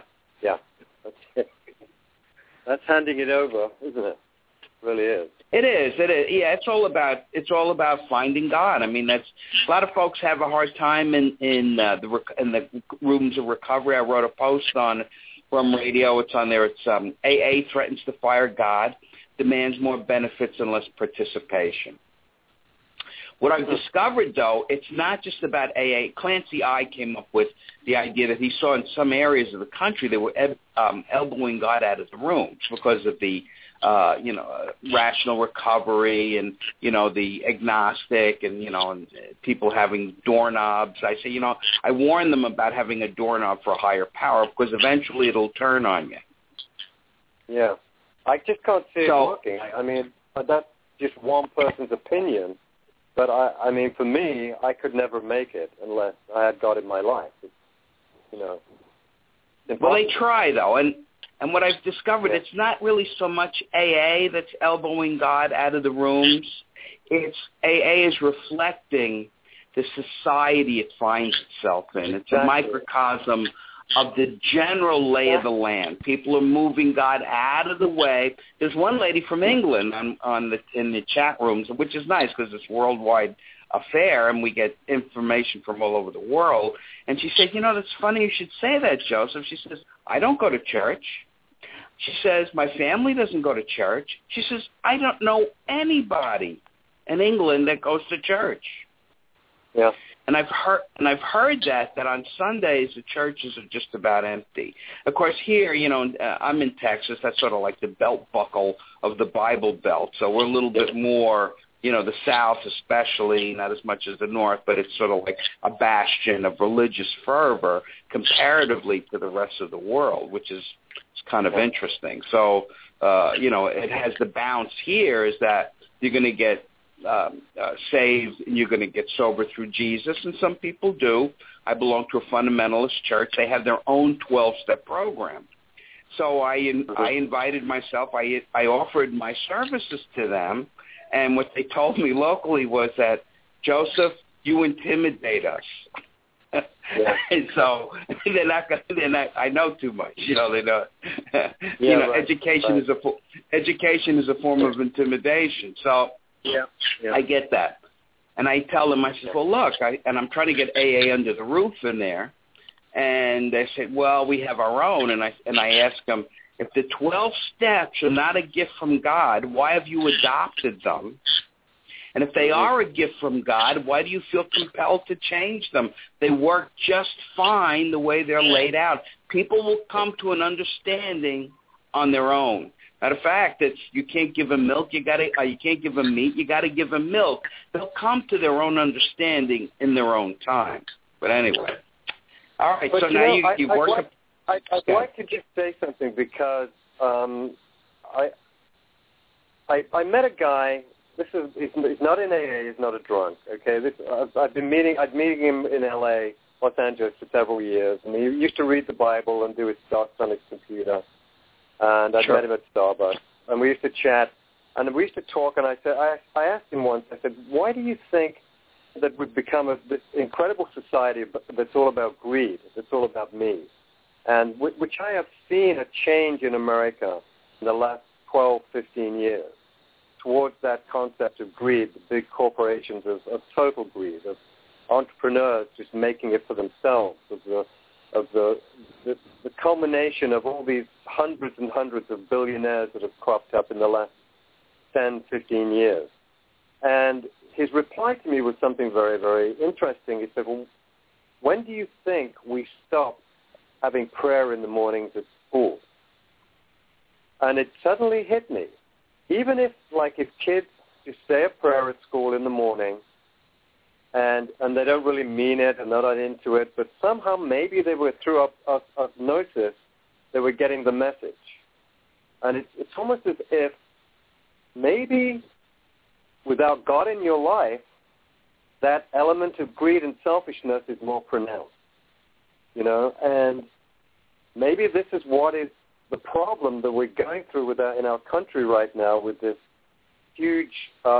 That's handing it over, isn't it? It really is. It is. Yeah, it's all about finding God. I mean, a lot of folks have a hard time in the rooms of recovery. I wrote a post on Rum Radio. It's on there. It's AA threatens to fire God, demands more benefits and less participation. What I've discovered, though, it's not just about AA. Clancy I came up with the idea that he saw in some areas of the country they were elbowing God out of the rooms because of the rational recovery and, the agnostic and, and people having doorknobs. I say, I warn them about having a doorknob for a higher power because eventually it'll turn on you. Yeah. I just can't see it working. I mean, that's just one person's opinion. But, for me, I could never make it unless I had God in my life. It's, impossible. Well, they try, though. And what I've discovered, it's not really so much AA that's elbowing God out of the rooms. It's AA is reflecting the society it finds itself in. It's a microcosm of the general lay of the land. People are moving God out of the way. There's one lady from England in the chat rooms, which is nice because it's worldwide affair, and we get information from all over the world. And she said, that's funny you should say that, Joseph. She says, I don't go to church. She says, my family doesn't go to church. She says, I don't know anybody in England that goes to church. Yeah. And I've heard that on Sundays the churches are just about empty. Of course, here, I'm in Texas. That's sort of like the belt buckle of the Bible Belt. So we're a little bit more, the South especially, not as much as the North, but it's sort of like a bastion of religious fervor comparatively to the rest of the world, which is kind of interesting. So, it has the bounce here is that you're going to get saved and you're going to get sober through Jesus, and some people do. I belong to a fundamentalist church. They have their own 12-step program. So I invited myself. I offered my services to them, and what they told me locally was that, Joseph, you intimidate us. Yeah. And so they're not going. I know too much. They know. Right. Education is a form of intimidation. So. Yeah. I get that. And I tell them, I said, well, look, I'm trying to get AA under the roof in there. And they said, well, we have our own. And I asked them, if the 12 steps are not a gift from God, why have you adopted them? And if they are a gift from God, why do you feel compelled to change them? They work just fine the way they're laid out. People will come to an understanding on their own. Matter of fact, you can't give them milk. You can't give them meat. You got to give them milk. They'll come to their own understanding in their own time. But anyway, all right. But so now you work. I'd like to just say something because I met a guy. He's not in AA. He's not a drunk. Okay. I've been meeting him in LA, Los Angeles for several years, and he used to read the Bible and do his stocks on his computer. And I met him at Starbucks, and we used to chat, and we used to talk, and I asked him once, I said, why do you think that we've become this incredible society that's all about greed, that's all about me? And which I have seen a change in America in the last 12, 15 years towards that concept of greed, the big corporations of total greed, of entrepreneurs just making it for themselves, of the culmination of all these hundreds and hundreds of billionaires that have cropped up in the last 10, 15 years. And his reply to me was something very, very interesting. He said, well, when do you think we stop having prayer in the mornings at school? And it suddenly hit me. Even if kids just say a prayer at school in the morning, and they don't really mean it, and they're not into it, but somehow maybe they were through osmosis, they were getting the message. And it's almost as if maybe without God in your life, that element of greed and selfishness is more pronounced, and maybe this is what is the problem that we're going through in our country right now with this huge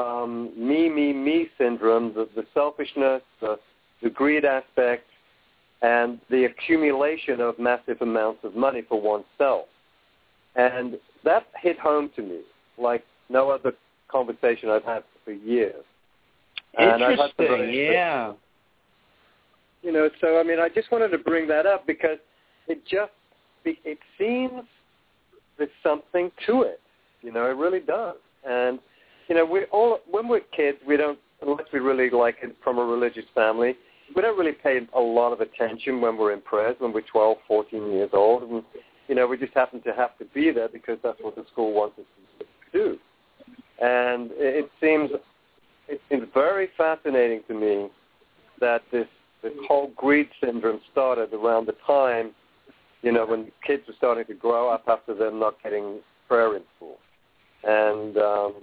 me syndrome, the selfishness, the greed aspect, and the accumulation of massive amounts of money for oneself. And that hit home to me like no other conversation I've had for years. Interesting, yeah. So, I just wanted to bring that up because it seems there's something to it. It really does. And when we're kids, we don't, unless we really like it from a religious family, we don't really pay a lot of attention when we're in prayers, when we're 12, 14 years old. And, we just happen to have to be there because that's what the school wants us to do. And it seems very fascinating to me that this whole greed syndrome started around the time, when kids were starting to grow up after them not getting prayer in school. And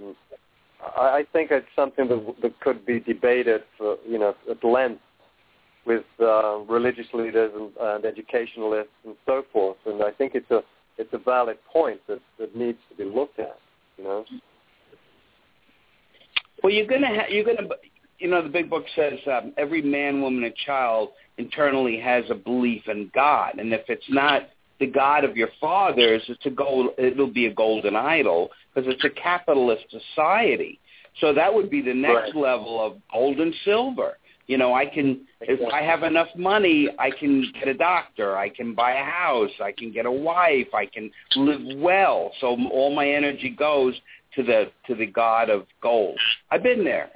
I think it's something that could be debated for, at length with religious leaders and educationalists and so forth. And I think it's a valid point that needs to be looked at. Well, you're gonna the big book says every man, woman, and child internally has a belief in God, and if it's not the God of your fathers, it'll be a golden idol because it's a capitalist society. So that would be the next level of gold and silver. You know, if I have enough money, I can get a doctor, I can buy a house, I can get a wife, I can live well. So all my energy goes to the god of gold. I've been there.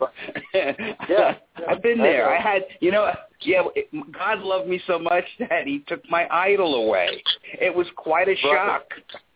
Yeah. I've been there. I had, God loved me so much that he took my idol away. It was quite a shock.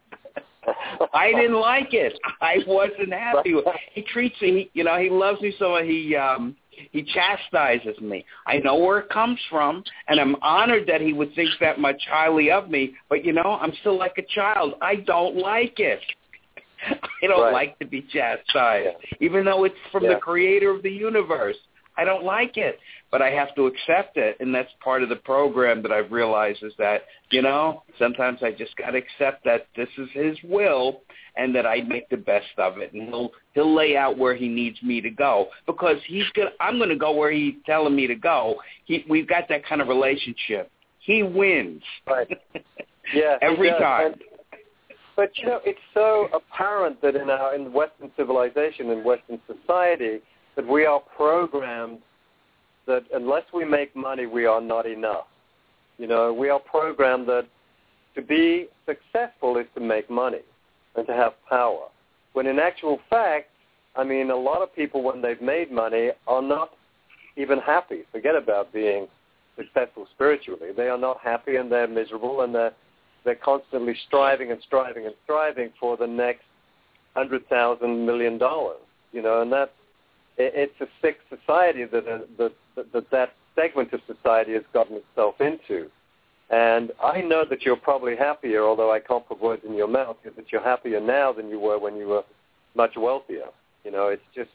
I didn't like it. I wasn't happy with it. He treats me, he loves me so much. He chastises me. I know where it comes from, and I'm honored that he would think that much highly of me, but, I'm still like a child. I don't like it. I don't like to be chastised, even though it's from the creator of the universe. I don't like it, but I have to accept it, and that's part of the program that I've realized is that, sometimes I just got to accept that this is his will and that I make the best of it, and he'll lay out where he needs me to go because I'm going to go where he's telling me to go. We've got that kind of relationship. He wins. Right. Yeah. Every time. But, it's so apparent that in Western civilization, in Western society, that we are programmed that unless we make money, we are not enough. We are programmed that to be successful is to make money and to have power. When in actual fact, a lot of people, when they've made money, are not even happy. Forget about being successful spiritually. They are not happy and they're miserable and they're constantly striving and striving and striving for the next $100,000 million. And that's it's a sick society that segment of society has gotten itself into. And I know that you're probably happier, although I can't put words in your mouth, that you're happier now than you were when you were much wealthier. It's just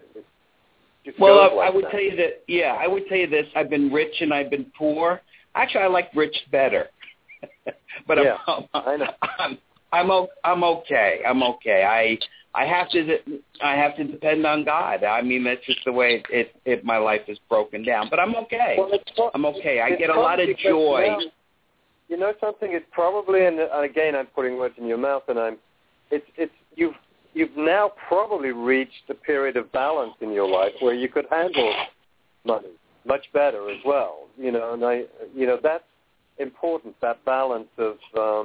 well, I would tell you that, I would tell you this. I've been rich and I've been poor. Actually, I like rich better. But I know. I'm okay. I'm okay. I have to depend on God. That's just the way my life is broken down. But I'm okay. I'm okay. I get a lot of joy. Something? It's probably, and again, I'm putting words in your mouth, and you've now probably reached a period of balance in your life where you could handle money much better as well. And that's important. That balance of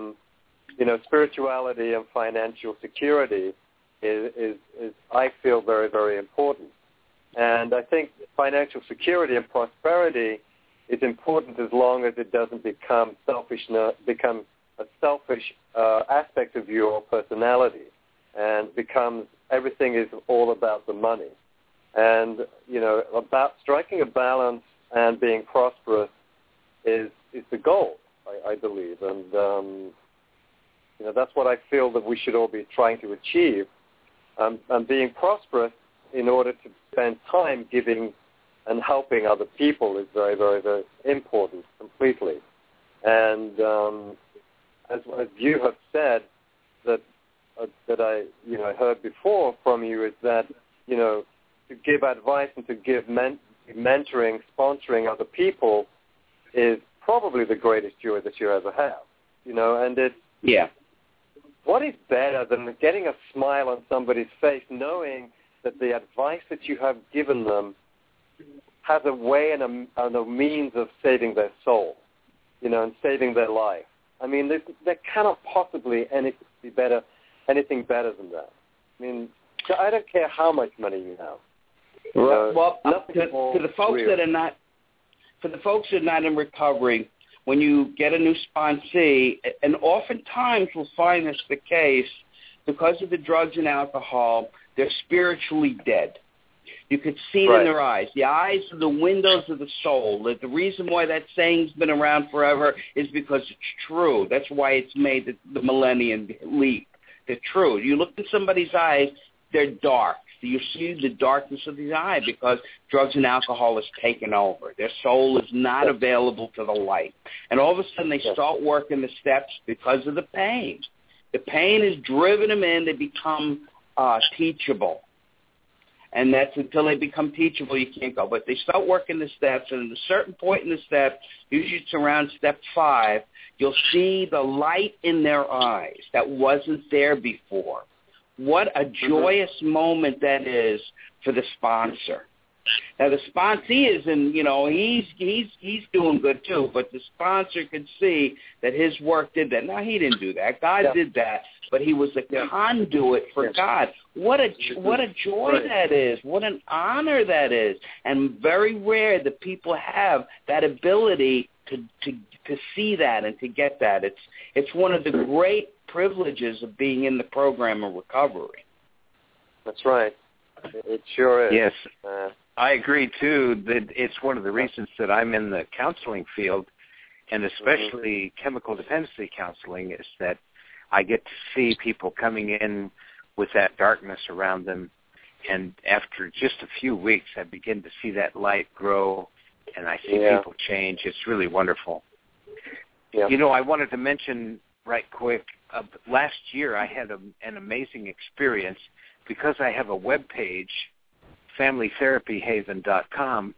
spirituality and financial security is I feel very, very important. And I think financial security and prosperity is important as long as it doesn't become a selfish aspect of your personality and becomes everything is all about the money. And, about striking a balance and being prosperous is the goal, I believe. And, that's what I feel that we should all be trying to achieve. And being prosperous in order to spend time giving and helping other people is very, very, very important completely. And as you have said, that I heard before from you is that to give advice and to give mentoring, sponsoring other people is probably the greatest joy that you ever have. And it's what is better than getting a smile on somebody's face, knowing that the advice that you have given them has a way and a means of saving their soul, and saving their life. There cannot possibly anything better than that. I don't care how much money you have. Well, to the folks that are not, for the folks that are not in recovery, when you get a new sponsee, and oftentimes we'll find this the case, because of the drugs and alcohol, they're spiritually dead. You could see it in their eyes. The eyes are the windows of the soul. The reason why that saying's been around forever is because it's true. That's why it's made the millennium leap. They're true. You look in somebody's eyes, they're dark. You see the darkness of the eye because drugs and alcohol has taken over. Their soul is not available to the light. And all of a sudden they start working the steps because of the pain. The pain has driven them in. They become teachable. And that's until they become teachable, you can't go. But they start working the steps, and at a certain point in the step, usually it's around step 5, you'll see the light in their eyes that wasn't there before. What a joyous moment that is for the sponsor. Now the sponsee isn't, he's doing good too, but the sponsor could see that his work did that. Now he didn't do that. God did that, but he was a conduit for God. What a joy that is. What an honor that is. And very rare that people have that ability to see that and to get that. It's one of the great privileges of being in the program of recovery. That's right. It sure is. Yes. I agree, too, that it's one of the reasons that I'm in the counseling field, and especially chemical dependency counseling, is that I get to see people coming in with that darkness around them, and after just a few weeks, I begin to see that light grow, and I see people change. It's really wonderful. Yeah. I wanted to mention right quick, last year I had an amazing experience because I have a web page, FamilyTherapyHaven.com.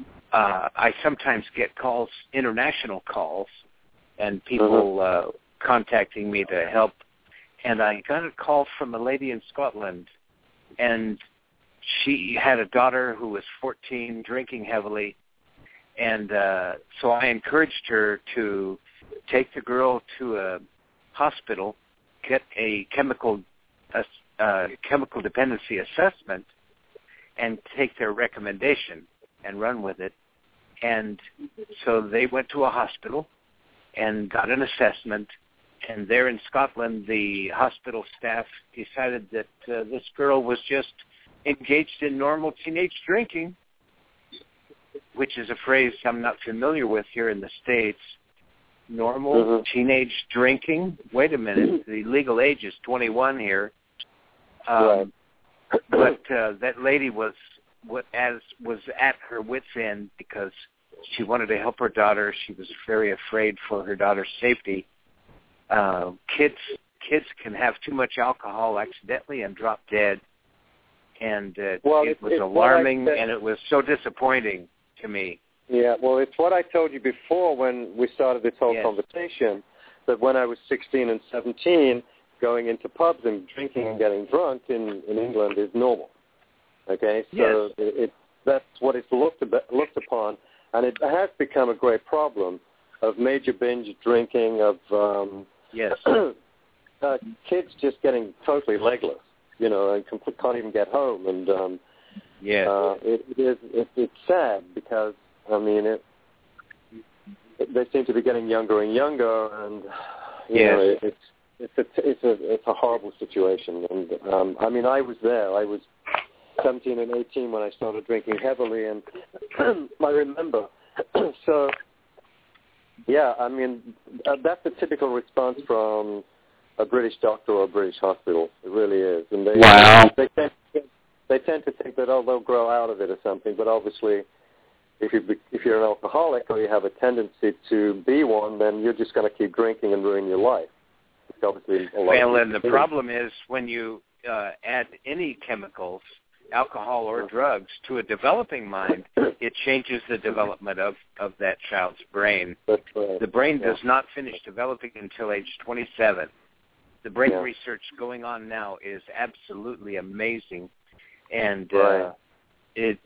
I sometimes get calls, international calls, and people contacting me to help. And I got a call from a lady in Scotland, and she had a daughter who was 14, drinking heavily. And so I encouraged her to take the girl to a hospital, get a chemical dependency assessment, and take their recommendation and run with it. And so they went to a hospital and got an assessment. And there in Scotland, the hospital staff decided that this girl was just engaged in normal teenage drinking, which is a phrase I'm not familiar with here in the States. Normal teenage drinking? Wait a minute. The legal age is 21 here. But that lady was at her wit's end because she wanted to help her daughter. She was very afraid for her daughter's safety. Kids can have too much alcohol accidentally and drop dead. And it was alarming, and it was so disappointing to me. Yeah, well, it's what I told you before when we started this whole conversation, that when I was 16 and 17, going into pubs and drinking and getting drunk in England is normal. Okay, so that's what it's looked upon, and it has become a great problem of major binge drinking, of kids just getting totally legless, and can't even get home, and it's sad because they seem to be getting younger and younger, and it's a horrible situation. And I was there. I was 17 and 18 when I started drinking heavily, and I remember. So, that's a typical response from a British doctor or a British hospital. It really is. And they tend to think that, they'll grow out of it or something, but obviously if you're an alcoholic or you have a tendency to be one, then you're just going to keep drinking and ruin your life. It's obviously and the problem is when you add any chemicals, alcohol or drugs, to a developing mind, it changes the development of that child's brain. That's right. The brain does not finish developing until age 27. The brain research going on now is absolutely amazing, and it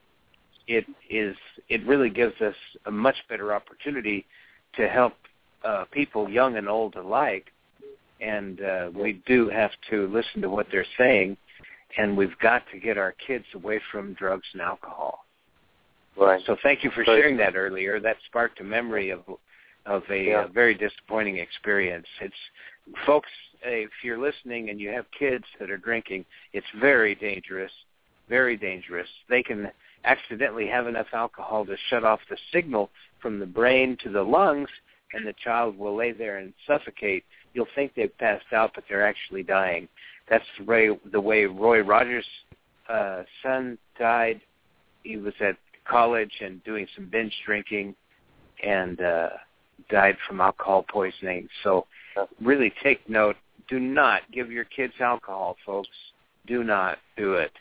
really gives us a much better opportunity to help people, young and old alike. And we do have to listen to what they're saying, and we've got to get our kids away from drugs and alcohol. Right. So thank you for sharing that earlier. That sparked a memory of a very disappointing experience. Folks, if you're listening and you have kids that are drinking, it's very dangerous, very dangerous. They can accidentally have enough alcohol to shut off the signal from the brain to the lungs, and the child will lay there and suffocate. You'll think they've passed out, but they're actually dying. That's the way Roy Rogers' son died. He was at college and doing some binge drinking and died from alcohol poisoning. So really take note. Do not give your kids alcohol, folks. Do not do it.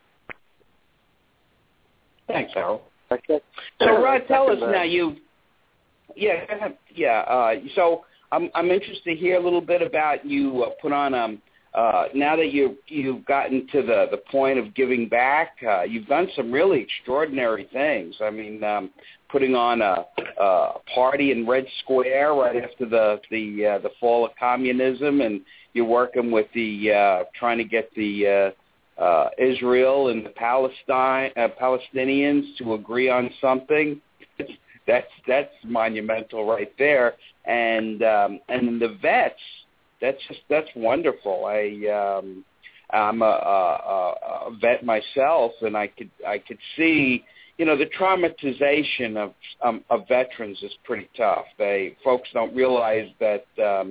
Thanks, Harold. So, Rod, tell us now. So I'm interested to hear a little bit about you put on now that you've gotten to the point of giving back, you've done some really extraordinary things. I mean, putting on a party in Red Square right after the fall of communism, and you're working with the trying to get the Israel and the Palestinians to agree on something. That's monumental right there. And the vets, that's wonderful. I'm a vet myself, and I could see, the traumatization of veterans is pretty tough. Folks don't realize that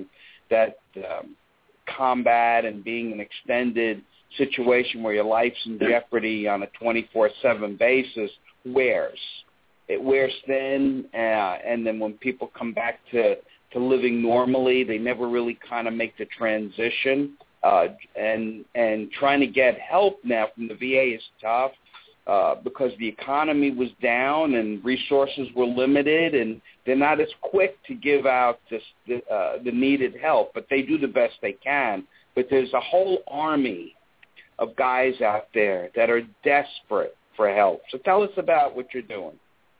combat and being an extended situation where your life's in jeopardy on a 24/7 basis wears. It wears thin, and then when people come back to living normally, they never really kind of make the transition. And trying to get help now from the VA is tough because the economy was down and resources were limited, and they're not as quick to give out the needed help, but they do the best they can. But there's a whole army of guys out there that are desperate for help. So tell us about what you're doing.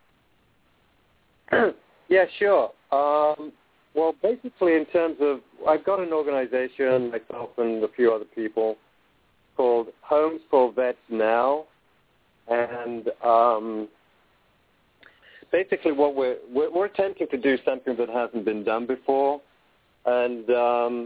Yeah, sure. Well, basically in terms of, I've got an organization, myself and a few other people, called Homes for Vets Now. And basically what we're attempting to do something that hasn't been done before. And, and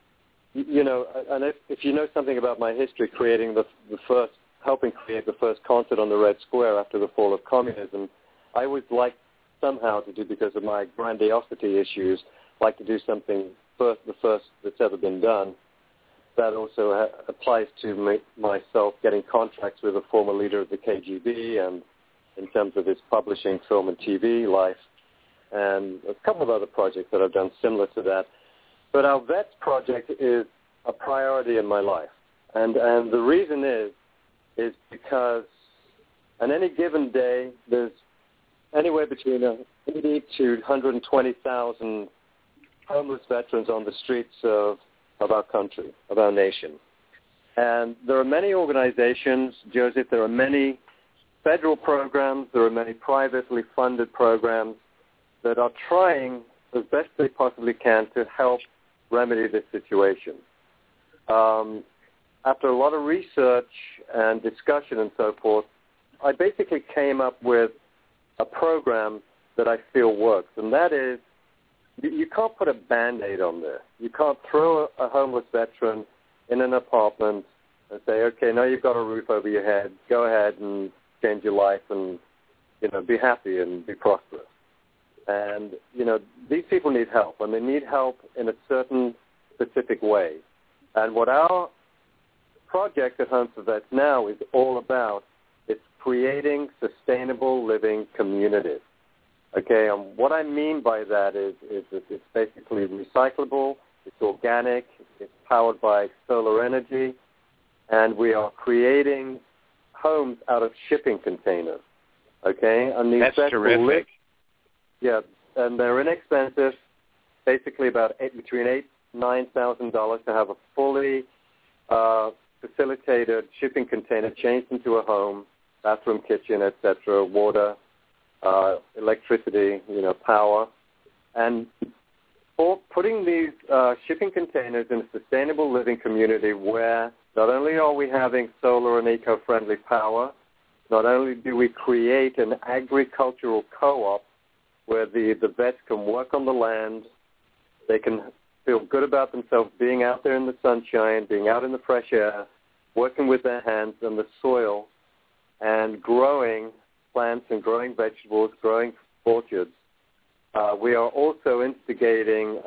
if you know something about my history, helping create the first concert on the Red Square after the fall of communism, I always liked somehow to do, because of my grandiosity issues, like to do something the first that's ever been done. That also applies to myself getting contracts with a former leader of the KGB, and in terms of his publishing, film, and TV life, and a couple of other projects that I've done similar to that. But our Vets project is a priority in my life, and the reason is because on any given day there's anywhere between 80 to 120,000 homeless veterans on the streets of our country, of our nation. And there are many organizations, Joseph, there are many federal programs, there are many privately funded programs that are trying as best they possibly can to help remedy this situation. After a lot of research and discussion and so forth, I basically came up with a program that I feel works, and that is, you can't put a Band-Aid on there. You can't throw a homeless veteran in an apartment and say, okay, now you've got a roof over your head, go ahead and change your life and, be happy and be prosperous. And, these people need help, and they need help in a certain specific way. And what our project at Homes for Vets Now is all about, it's creating sustainable living communities. Okay, and what I mean by that is that it's basically recyclable, it's organic, it's powered by solar energy, and we are creating homes out of shipping containers. Okay, and these That's terrific. And they're inexpensive, basically about between $8,000 and $9,000 to have a fully facilitated shipping container changed into a home, bathroom, kitchen, etc., water, electricity, power, and for putting these shipping containers in a sustainable living community where not only are we having solar and eco-friendly power, not only do we create an agricultural co-op where the vets can work on the land, they can feel good about themselves being out there in the sunshine, being out in the fresh air, working with their hands and the soil, and growing plants and growing vegetables, growing orchards. We are also instigating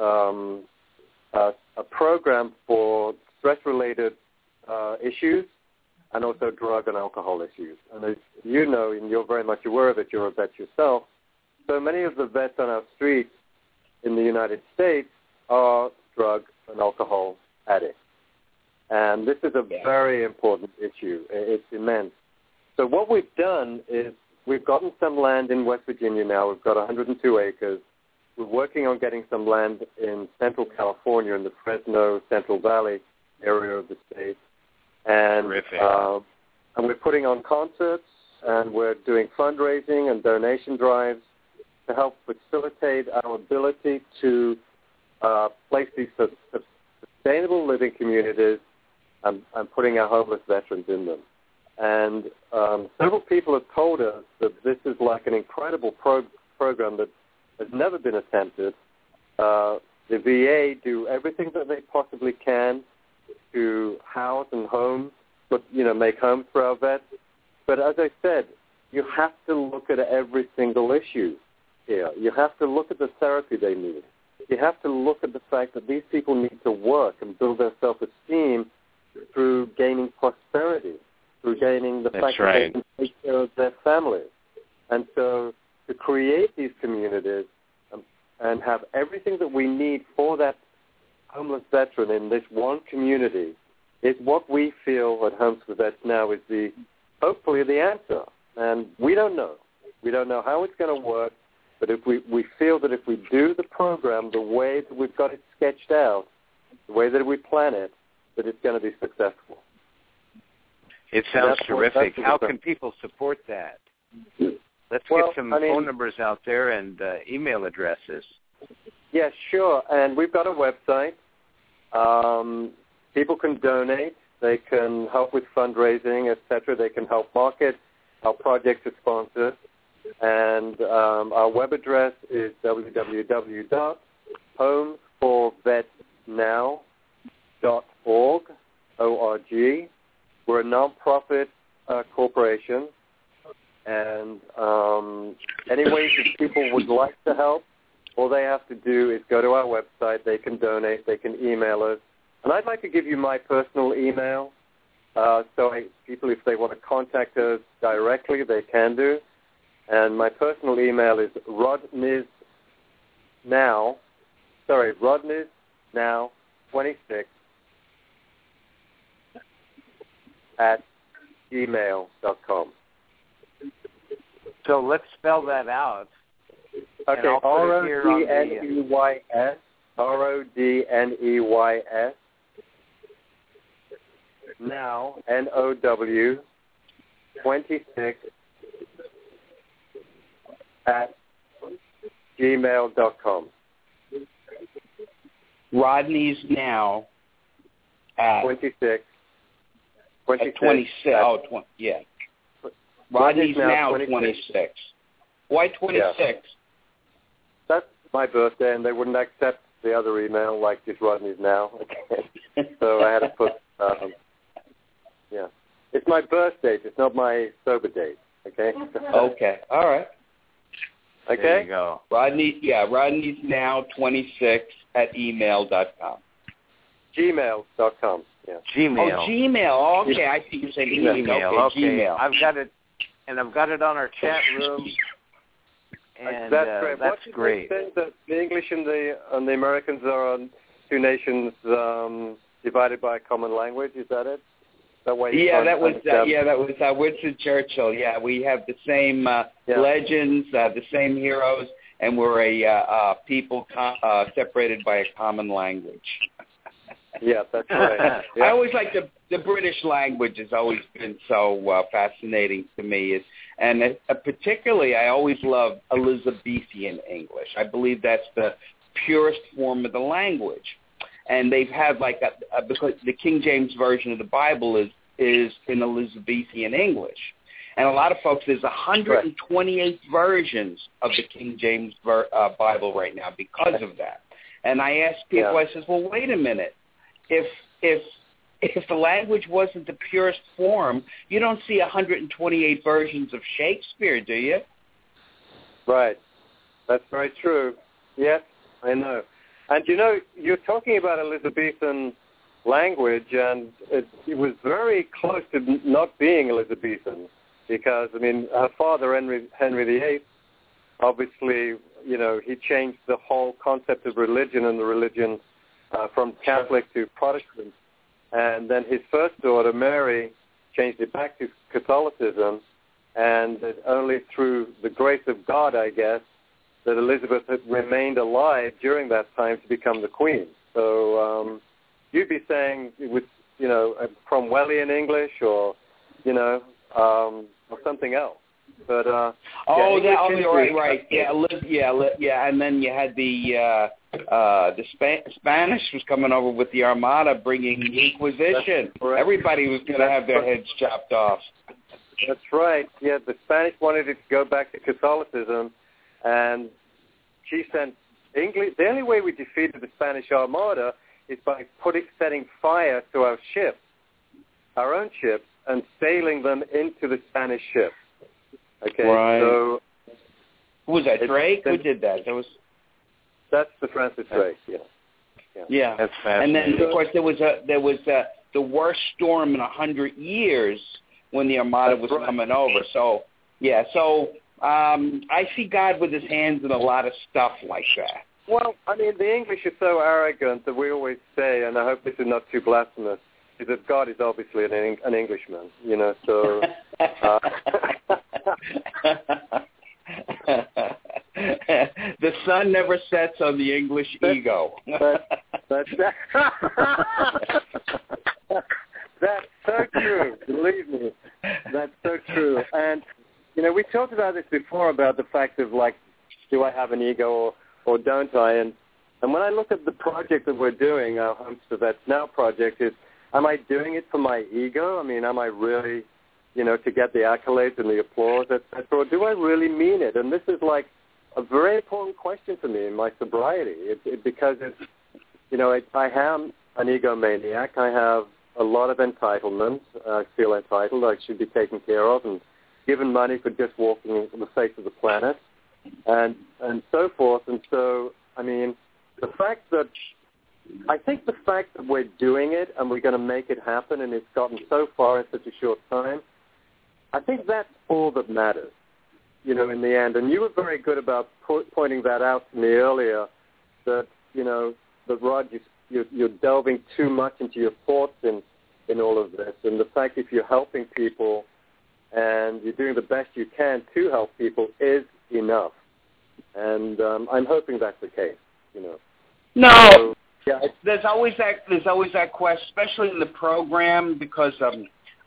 a program for stress-related issues and also drug and alcohol issues. And as you know, and you're very much aware of it, you're a vet yourself, so many of the vets on our streets in the United States are drug and alcohol addicts. And this is a very important issue. It's immense. So what we've done is we've gotten some land in West Virginia now. We've got 102 acres. We're working on getting some land in Central California in the Fresno Central Valley area of the state. And we're putting on concerts, and we're doing fundraising and donation drives to help facilitate our ability to place these sustainable living communities and putting our homeless veterans in them. And several people have told us that this is like an incredible program that has never been attempted. The VA do everything that they possibly can to house and home, but make homes for our vets. But as I said, you have to look at every single issue here. You have to look at the therapy they need. You have to look at the fact that these people need to work and build their self-esteem through gaining prosperity, through gaining the fact that they can take care of their families. And so to create these communities and have everything that we need for that homeless veteran in this one community is what we feel at Homes for Vets Now is hopefully the answer. And we don't know. We don't know how it's going to work, but if we feel that if we do the program the way that we've got it sketched out, the way that we plan it, that it's going to be successful. It sounds terrific. How can people support that? Let's get some phone numbers out there and email addresses. Yes, sure. And we've got a website. People can donate. They can help with fundraising, etc. They can help market our project to sponsor. And our web address is www.homesforvetsnow.org. O-R-G. We're a non-profit corporation. And any ways that people would like to help, all they have to do is go to our website. They can donate. They can email us. And I'd like to give you my personal email. People, if they want to contact us directly, they can do. And my personal email is rodneysnow26@gmail.com. So let's spell that out. Okay, R-O-D-N-E-Y-S, R-O-D-N-E-Y-S, now, N-O-W, 26 at gmail.com. Rodney's Now at 26. 26. Yeah. Rodney's Now 26. Why 26? Yeah. That's my birthday, and they wouldn't accept the other email, like just Rodney's Now. So I had to put, It's my birth date. It's not my sober date, okay? Okay. All right. Okay? There you go. Rodney's Now 26 at email.com. Gmail.com. Yeah. Gmail. Oh, Gmail. Oh, okay, I see you saying email. Okay, Gmail. I've got it, and I've got it on our chat room. And that's great. That's great. That the English and the Americans are on two nations divided by a common language. Is that it? That was Winston Churchill. Yeah, we have the same legends, the same heroes, and we're a people separated by a common language. Yeah, that's right. Yeah. I always like the British language has always been so fascinating to me. And particularly, I always love Elizabethan English. I believe that's the purest form of the language. And they've had because the King James Version of the Bible is in Elizabethan English. And a lot of folks, there's 128 versions of the King James Bible right now because of that. And I ask people, I says, well, wait a minute. If the language wasn't the purest form, you don't see 128 versions of Shakespeare, do you? Right. That's very true. Yes, I know. And you're talking about Elizabethan language, and it was very close to not being Elizabethan because, her father, Henry VIII, obviously, he changed the whole concept of religion and the religion from Catholic to Protestant. And then his first daughter, Mary, changed it back to Catholicism, and only through the grace of God, I guess, that Elizabeth had remained alive during that time to become the queen. So you'd be saying with, Cromwellian English or, or something else. But right. Yeah, and then you had the Spanish was coming over with the Armada, bringing Inquisition. Everybody was going to have their heads chopped off. That's right. Yeah, the Spanish wanted it to go back to Catholicism, and she sent English. The only way we defeated the Spanish Armada is by setting fire to our ships, our own ships, and sailing them into the Spanish ships. Okay, right. So who was that? Drake? Who did that? That's the Francis Drake. Yeah. That's fascinating. And then, of course, there was the worst storm in 100 years when the Armada was coming over. So I see God with his hands in a lot of stuff like that. Well, I mean, the English are so arrogant that we always say, and I hope this is not too blasphemous, is that God is obviously an Englishman, so... The sun never sets on the English ego. That's so true. Believe me, that's so true. And we talked about this before about the fact of do I have an ego or don't I? And when I look at the project that we're doing, our Homes to Vets Now project, am I doing it for my ego? I mean, am I really, to get the accolades and the applause, etc., or do I really mean it? And this is a very important question for me in my sobriety, because I am an egomaniac. I have a lot of entitlement. I feel entitled. I should be taken care of and given money for just walking the face of the planet, and so forth. And so, I mean, I think the fact that we're doing it and we're going to make it happen, and it's gotten so far in such a short time, I think that's all that matters, in the end. And you were very good about pointing that out to me earlier, that, that Rod, you're delving too much into your thoughts in all of this. And the fact if you're helping people and you're doing the best you can to help people is enough. And I'm hoping that's the case, No. So, yeah, there's always that question, especially in the program, because the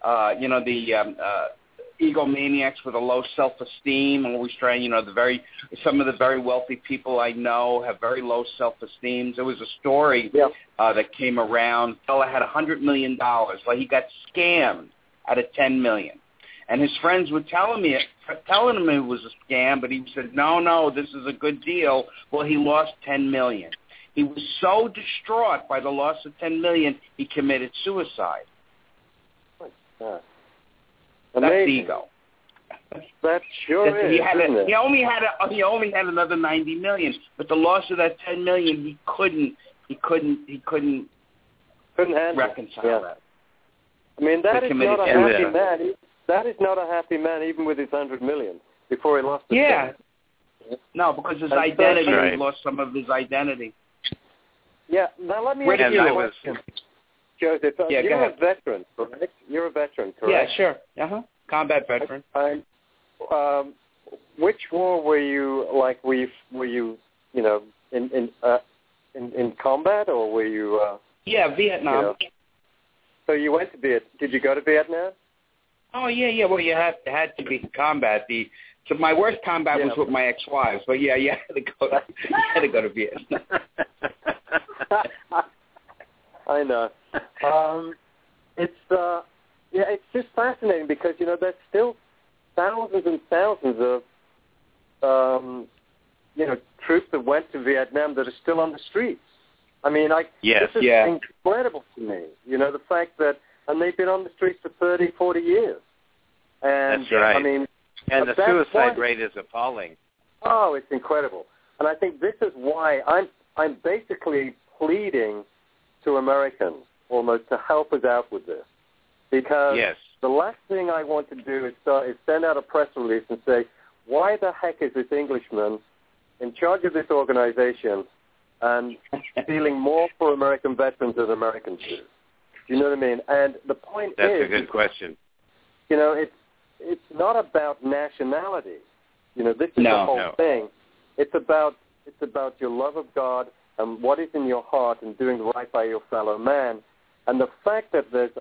egomaniacs with a low self-esteem, always trying. Some of the very wealthy people I know have very low self-esteem. There was a story that came around. A fellow had $100 million. Well, he got scammed out of $10 million, and his friends were telling him it was a scam, but he said, no, this is a good deal. Well, he lost $10 million. He was so distraught by the loss of $10 million, he committed suicide. That's the ego. That sure is. He only had another $90 million, but the loss of that $10 million, he couldn't reconcile that. I mean, that is not a happy man. That is not a happy man, even with his $100 million before he lost. No, because his identity, he lost some of his identity. Yeah. Now let me ask you a question, Joseph. You're a veteran, correct? You're a veteran, correct? Yeah, sure. Combat veteran. Which war were you Were you in combat, or were you? Vietnam. So you went to Vietnam. Did you go to Vietnam? Oh yeah. Well, you had to be in combat. So my worst combat was with my ex-wives, but you had to go to Vietnam. I know. It's just fascinating because there's still thousands and thousands of troops that went to Vietnam that are still on the streets. I mean, this is incredible to me. The fact that, and they've been on the streets for 30, 40 years. And that's right. I mean, and the suicide rate is appalling. Oh, it's incredible. And I think this is why I'm basically pleading to Americans almost to help us out with this. Because the last thing I want to do is send out a press release and say, why the heck is this Englishman in charge of this organization and stealing more for American veterans than Americans do? Do you know what I mean? And the point That's a good question. It's not about nationality. This is the whole thing. It's about your love of God and what is in your heart and doing right by your fellow man. And the fact that there's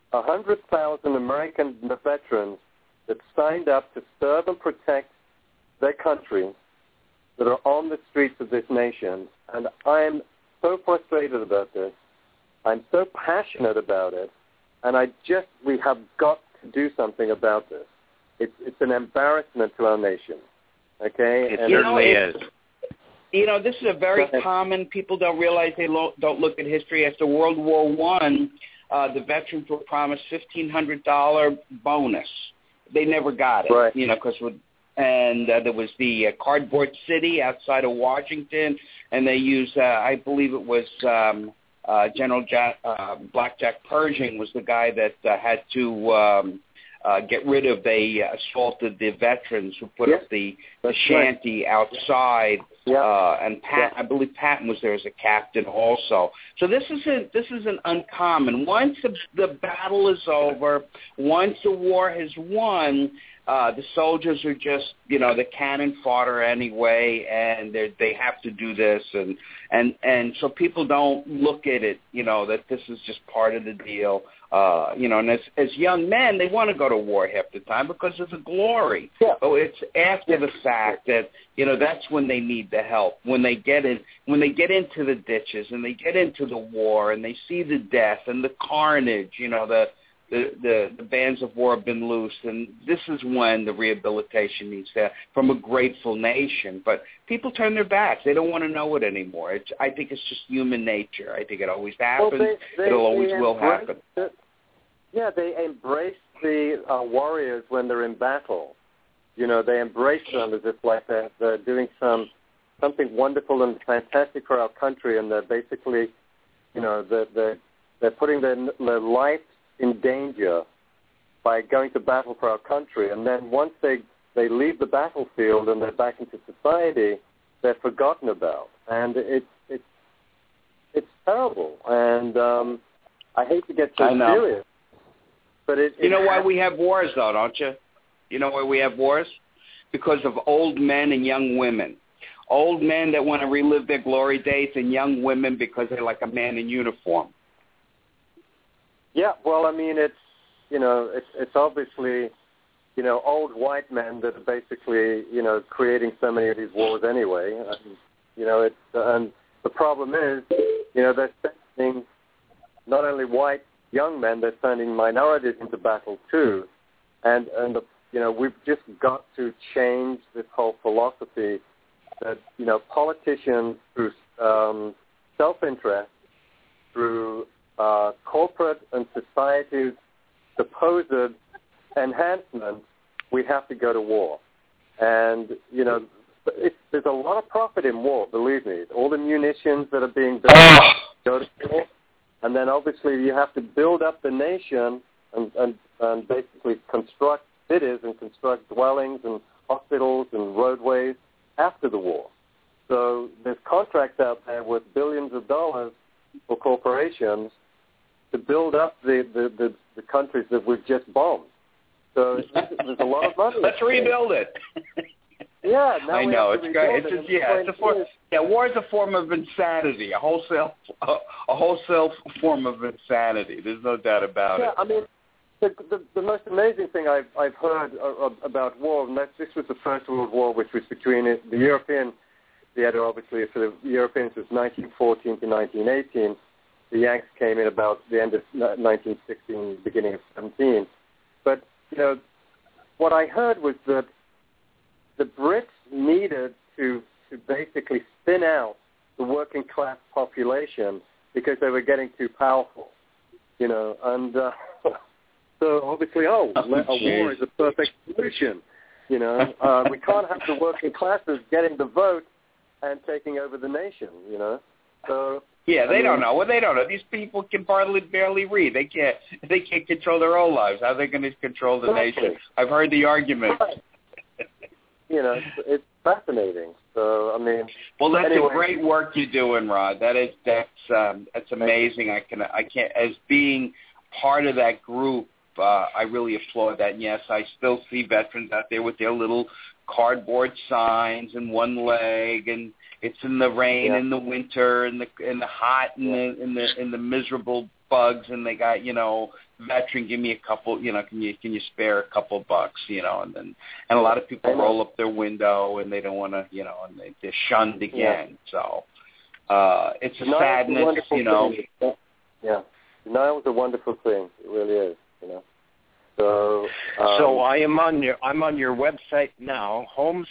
100,000 American veterans that signed up to serve and protect their country that are on the streets of this nation, and I'm so frustrated about this. I'm so passionate about it, and we have got to do something about this. It's an embarrassment to our nation. Okay? It certainly is. You know, this is a very common, people don't realize, they don't look at history. After World War I, the veterans were promised $1,500 bonus. They never got it, right. You know, there was the Cardboard City outside of Washington, and they used, I believe it was General Blackjack Pershing was the guy that had to get rid of. They assaulted the veterans who put up the shanty outside, and I believe Patton was there as a captain also. So this isn't uncommon. Once the battle is over, once the war has won, the soldiers are just, you know, the cannon fodder anyway, and they have to do this, and so people don't look at it, you know, that this is just part of the deal. You know, and as young men, they want to go to war half the time because of the glory. Yeah. But it's after the fact that, you know, that's when they need the help. When they get into the ditches and they get into the war and they see the death and the carnage, you know, the bands of war have been loosed, and this is when the rehabilitation needs to from a grateful nation. But people turn their backs; they don't want to know it anymore. I think it's just human nature. I think it always happens. It always will happen. They embrace the warriors when they're in battle. You know, they embrace them as if like they're doing something wonderful and fantastic for our country, and they're basically, you know, they're putting their life in danger by going to battle for our country. And then once they leave the battlefield and they're back into society, they're forgotten about. And it's terrible. And I hate to get so serious. But you know why we have wars, though, don't you? You know why we have wars? Because of old men and young women. Old men that want to relive their glory days, and young women because they like a man in uniform. Yeah, well, I mean, it's obviously, you know, old white men that are basically, you know, creating so many of these wars anyway. You know, and the problem is, you know, they're sending not only white young men, they're sending minorities into battle too. And you know, we've just got to change this whole philosophy that, you know, politicians through self-interest, through corporate and society's supposed enhancement, we have to go to war. And, you know, there's a lot of profit in war, believe me. All the munitions that are being built go to war. And then obviously you have to build up the nation and basically construct cities and construct dwellings and hospitals and roadways after the war. So there's contracts out there worth billions of dollars for corporations to build up the countries that we've just bombed. So there's a lot of money. Let's rebuild it. Yeah, I know it's great. War is a form of insanity, a wholesale form of insanity. There's no doubt about it. Yeah, I mean, the most amazing thing I've heard about war, and this was the First World War, which was between the European theater, obviously, for the Europeans was 1914 to 1918. The Yanks came in about the end of 1916, beginning of 17. But, you know, what I heard was that the Brits needed to basically spin out the working class population because they were getting too powerful, you know, and so obviously, a war is a perfect solution, you know. We can't have the working classes getting the vote and taking over the nation, you know. So yeah, they don't know. Well, they don't know. These people can barely read. They can't control their own lives. How are they going to control the nation? I've heard the argument. Right. You know, it's fascinating. So I mean, well, that's a great work you're doing, Rod. That's amazing. I can't as being part of that group. I really applaud that. And yes, I still see veterans out there with their little cardboard signs and one leg, and it's in the rain in the winter and the hot and the miserable bugs, and they got, veteran, give me a couple, can you spare a couple bucks, and a lot of people roll up their window and they don't want to, and they're shunned again. So it's a sadness, Yeah, denial is a wonderful thing. It really is, So I'm on your website now,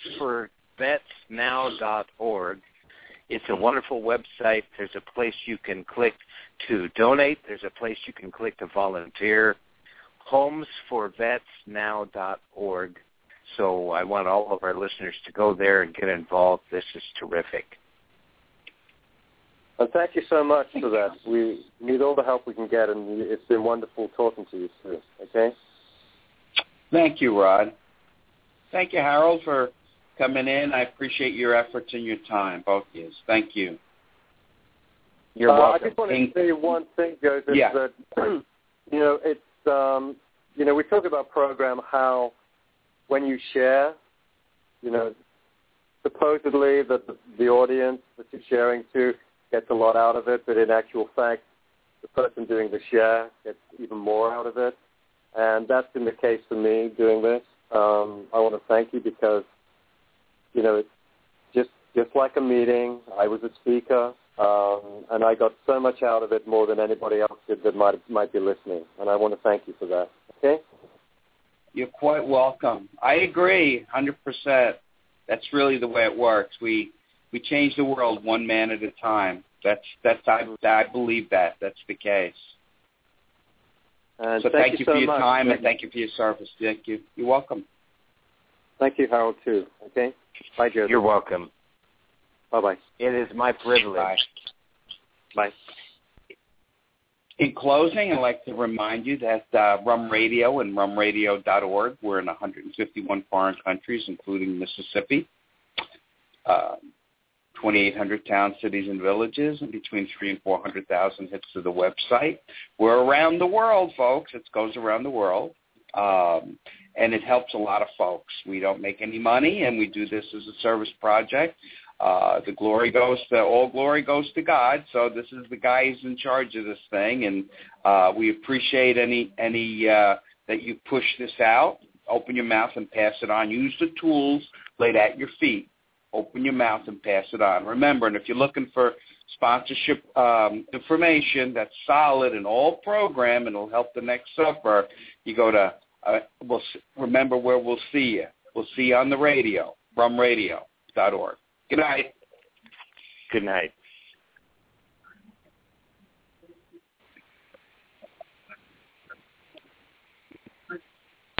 homesforvetsnow.org. It's a wonderful website. There's a place you can click to donate. There's a place you can click to volunteer. homesforvetsnow.org. So I want all of our listeners to go there and get involved. This is terrific. And thank you so much for that. We need all the help we can get, and it's been wonderful talking to you, Sue. Okay? Thank you, Rod. Thank you, Harold, for coming in. I appreciate your efforts and your time, both of you. Thank you. You're welcome. I just want to say one thing, Joseph, that, we talk about program, how when you share, supposedly that the audience that you're sharing to gets a lot out of it, but in actual fact, the person doing the share gets even more out of it. And that's been the case for me doing this. I want to thank you because, it's just like a meeting. I was a speaker, and I got so much out of it, more than anybody else did that might be listening. And I want to thank you for that. Okay? You're quite welcome. I agree, 100%. That's really the way it works. We change the world one man at a time. I believe that. That's the case. So thank you for your time, and thank you for your service. Thank you. You're welcome. Thank you, Harold, too. Okay? Bye, Joseph. You're welcome. Bye-bye. It is my privilege. Bye. In closing, I'd like to remind you that Rum Radio and rumradio.org, we're in 151 foreign countries, including Mississippi, 2,800 towns, cities, and villages, and between 300,000 and 400,000 hits to the website. We're around the world, folks. It goes around the world, and it helps a lot of folks. We don't make any money, and we do this as a service project. All glory goes to God. So this is the guy who's in charge of this thing, and we appreciate any that you push this out. Open your mouth and pass it on. Use the tools laid at your feet. Open your mouth and pass it on. Remember, and if you're looking for sponsorship information that's solid in all program and will help the next sufferer, you go to, remember where we'll see you. We'll see you on the radio, rumradio.org. Good night. Good night.